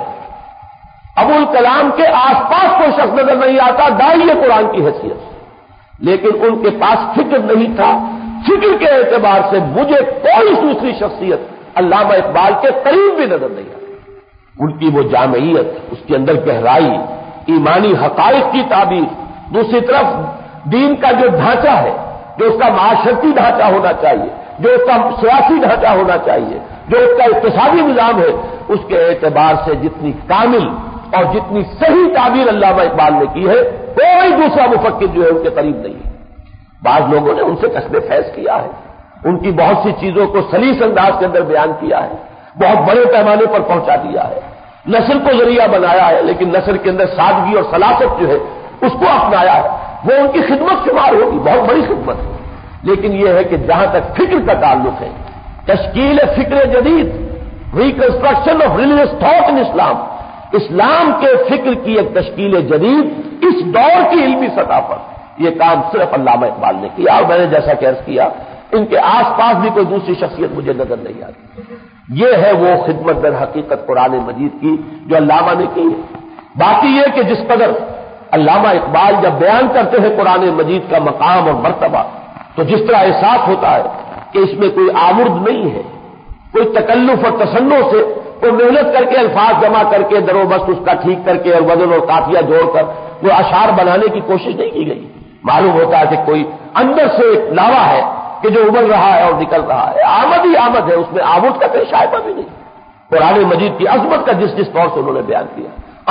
ابوالکلام کے آس پاس کوئی شخص نظر نہیں آتا داعی قرآن کی حیثیت سے، لیکن ان کے پاس فکر نہیں تھا، فکر کے اعتبار سے مجھے کوئی دوسری شخصیت علامہ اقبال کے قریب بھی نظر نہیں آتی۔ ان کی وہ جامعیت، اس کے اندر گہرائی، ایمانی حقائق کی تعبیر، دوسری طرف دین کا جو ڈھانچہ ہے، جو اس کا معاشرتی ڈھانچہ ہونا چاہیے، جو اس کا سیاسی ڈھانچہ ہونا چاہیے، جو اس کا اقتصادی نظام ہے، اس کے اعتبار سے جتنی کامل اور جتنی صحیح تعبیر علامہ اقبال نے کی ہے، کوئی دوسرا مفکر جو ہے ان کے قریب نہیں ہے۔ بعض لوگوں نے ان سے کسب فیض کیا ہے، ان کی بہت سی چیزوں کو سلیس انداز کے اندر بیان کیا ہے، بہت بڑے پیمانے پر پہنچا دیا ہے، نثر کو ذریعہ بنایا ہے، لیکن نثر کے اندر سادگی اور سلاست جو ہے اس کو اپنایا ہے، وہ ان کی خدمت شمار ہوگی، بہت بڑی خدمت ہے۔ لیکن یہ ہے کہ جہاں تک فکر کا تعلق ہے، تشکیل فکر جدید، reconstruction of religious thought in Islam, اسلام کے فکر کی ایک تشکیل جدید اس دور کی علمی سطح پر، یہ کام صرف علامہ اقبال نے کیا، اور میں نے جیسا کہ عرض کیا ان کے آس پاس بھی کوئی دوسری شخصیت مجھے نظر نہیں آتی۔ یہ ہے وہ خدمت در حقیقت قرآن مجید کی جو علامہ نے کی ہے۔ باقی یہ کہ جس قدر علامہ اقبال جب بیان کرتے ہیں قرآن مجید کا مقام اور مرتبہ، تو جس طرح احساس ہوتا ہے کہ اس میں کوئی آمرد نہیں ہے، کوئی تکلف اور تصنع سے کوئی محنت کر کے الفاظ جمع کر کے در و بست اس کا ٹھیک کر کے اور وزن اور قافیہ جوڑ کر وہ اشعار بنانے کی کوشش نہیں کی گئی۔ معلوم ہوتا ہے کہ کوئی اندر سے ایک لاوا ہے کہ جو ابل رہا ہے اور نکل رہا ہے، آمد ہی آمد ہے، اس میں آمد کا کوئی شائبہ بھی نہیں۔ قرآن مجید کی عظمت کا جس طور سے انہوں نے بیان کیا،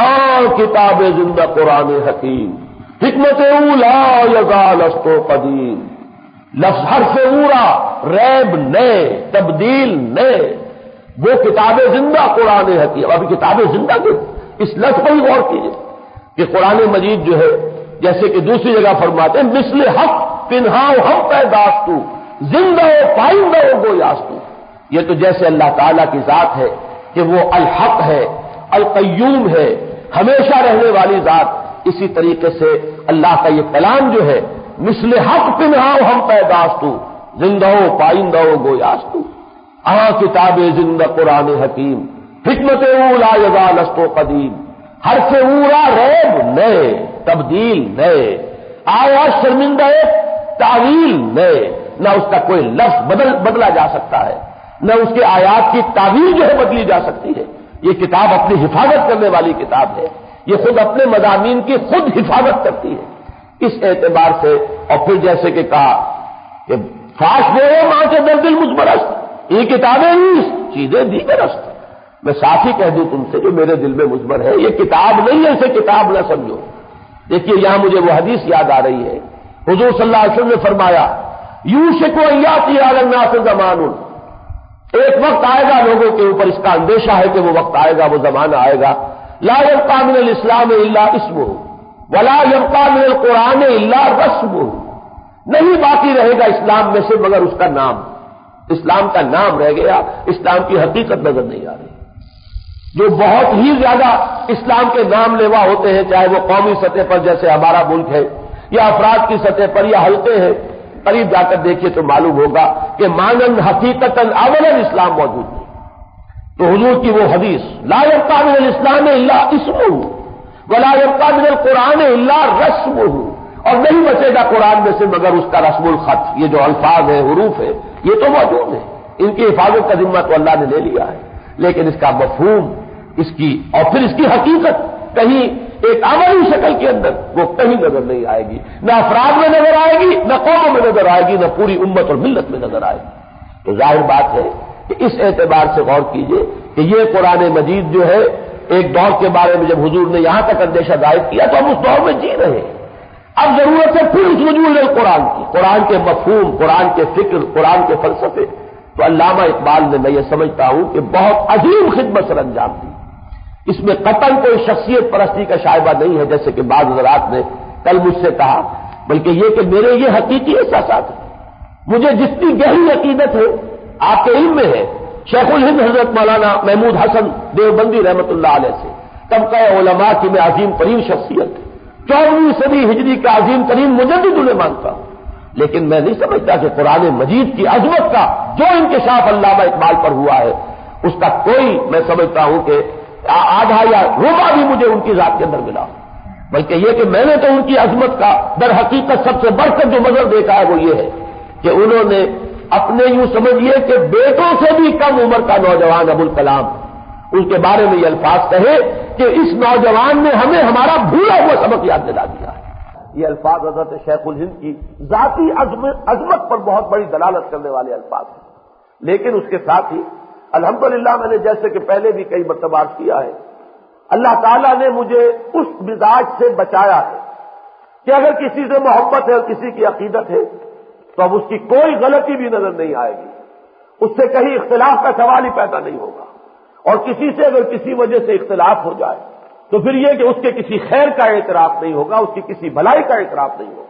کتاب زندہ قرآن حکیم، حکمت اولا یزال است و قدیم، لفظ حرف اورا، ریب نئے، تبدیل نئے، وہ کتاب زندہ قرآن حکیم۔ ابھی کتاب زندہ کے اس لفظ پر ہی غور کیجیے کہ قرآن مجید جو ہے جیسے کہ دوسری جگہ فرماتے ہیں مثل حق پنہاؤ ہم پیداستو زندہ و پائندہ و گویاستو، یہ تو جیسے اللہ تعالیٰ کی ذات ہے کہ وہ الحق ہے، القیوم ہے، ہمیشہ رہنے والی ذات، اسی طریقے سے اللہ کا یہ کلام جو ہے مثل حق پنہاؤ ہم پیداستو زندہ و پائندہ و گویاستو، کتاب زندہ قرآن حکیم، حکمت اولا یزال است و قدیم، حرف اورا ریب نئے، تبدیل نئے، آیا شرمندہ تعویل نئے، نہ اس کا کوئی لفظ بدلا جا سکتا ہے، نہ اس کے آیات کی تعویل جو ہے بدلی جا سکتی ہے۔ یہ کتاب اپنی حفاظت کرنے والی کتاب ہے، یہ خود اپنے مضامین کی خود حفاظت کرتی ہے۔ اس اعتبار سے اور پھر جیسے کہ کہا کہ فاش دے ماں کے در دل مجبرست، یہ کتابیں نہیں چیزیں دیگرست، میں صاف ہی کہہ دوں تم سے جو میرے دل میں مجبر ہے، یہ کتاب نہیں ہے، اسے کتاب نہ سمجھو۔ دیکھیے یہاں مجھے وہ حدیث یاد آ رہی ہے، حضور صلی اللہ علیہ وسلم نے فرمایا یوشک ان یاتی علی الناس زمان، ایک وقت آئے گا لوگوں کے اوپر اس کا اندیشہ ہے کہ وہ وقت آئے گا، وہ زمانہ آئے گا، لا یبقى من الاسلام الا اسمه ولا يبقى من القرآن الا رسمه، نہیں باقی رہے گا اسلام میں سے مگر اس کا نام، اسلام کا نام رہ گیا، اسلام کی حقیقت نظر نہیں آ رہی۔ جو بہت ہی زیادہ اسلام کے نام لیوا ہوتے ہیں، چاہے وہ قومی سطح پر جیسے ہمارا ملک ہے یا افراد کی سطح پر یا حلقے ہیں، قریب جا کر دیکھیے تو معلوم ہوگا کہ مانند حقیقتاً اولاً اسلام موجود نہیں۔ تو حضور کی وہ حدیث لا یبقى من الاسلام الا اسمه ولا يبقى من القرآن الا رسمه، اور نہیں بچے گا قرآن میں سے مگر اس کا رسم الخط، یہ جو الفاظ ہیں، حروف ہیں، یہ تو موجود ہیں، ان کی حفاظت کا ذمہ تو اللہ نے لے لیا ہے، لیکن اس کا مفہوم، اس کی اور پھر اس کی حقیقت کہیں ایک عملی شکل کے اندر وہ کہیں نظر نہیں آئے گی، نہ افراد میں نظر آئے گی، نہ قوموں میں نظر آئے گی، نہ پوری امت اور ملت میں نظر آئے گی۔ تو ظاہر بات ہے کہ اس اعتبار سے غور کیجئے کہ یہ قرآن مجید جو ہے ایک دور کے بارے میں جب حضور نے یہاں تک اندیشہ ظاہر کیا تو ہم اس دور میں جی رہے ہیں۔ اب ضرورت ہے پھر اس رجوع قرآن کی، قرآن کے مفہوم، قرآن کے فکر، قرآن کے فلسفے۔ تو علامہ اقبال نے میں یہ سمجھتا ہوں کہ بہت عظیم خدمت سر انجام دی، اس میں قطعاً کوئی شخصیت پرستی کا شائبہ نہیں ہے جیسے کہ بعض حضرات نے کل مجھ سے کہا، بلکہ یہ کہ میرے یہ حقیقی احساسات ہیں۔ مجھے جتنی گہری عقیدت ہے آپ کے علم میں ہے، شیخ الہند حضرت مولانا محمود حسن دیوبندی رحمۃ اللہ علیہ سے طبقہ علماء کی میں عظیم ترین شخصیت 14ویں صدی ہجری کا عظیم ترین مجدد انہیں مانتا ہوں، لیکن میں نہیں سمجھتا کہ قرآن مجید کی عظمت کا جو انکشاف علامہ اقبال پر ہوا ہے اس کا کوئی میں سمجھتا ہوں کہ آدھا یا ربع بھی مجھے ان کی ذات کے اندر ملا، بلکہ یہ کہ میں نے تو ان کی عظمت کا در حقیقت سب سے بڑھ کر جو منظر دیکھا ہے وہ یہ ہے کہ انہوں نے اپنے یوں سمجھیے کہ بیٹوں سے بھی کم عمر کا نوجوان ابوالکلام، ان کے بارے میں یہ الفاظ کہے کہ اس نوجوان نے ہمیں ہمارا بھولا ہوا سبق یاد دلا دیا ہے۔ یہ الفاظ حضرت شیخ الہند کی ذاتی عظمت پر بہت بڑی دلالت کرنے والے الفاظ ہیں، لیکن اس کے ساتھ ہی الحمدللہ میں نے جیسے کہ پہلے بھی کئی مرتبہ عرض کیا ہے، اللہ تعالیٰ نے مجھے اس مزاج سے بچایا ہے کہ اگر کسی سے محبت ہے اور کسی کی عقیدت ہے تو اب اس کی کوئی غلطی بھی نظر نہیں آئے گی، اس سے کہیں اختلاف کا سوال ہی پیدا نہیں ہوگا، اور کسی سے اگر کسی وجہ سے اختلاف ہو جائے تو پھر یہ کہ اس کے کسی خیر کا اعتراف نہیں ہوگا، اس کی کسی بھلائی کا اعتراف نہیں ہوگا۔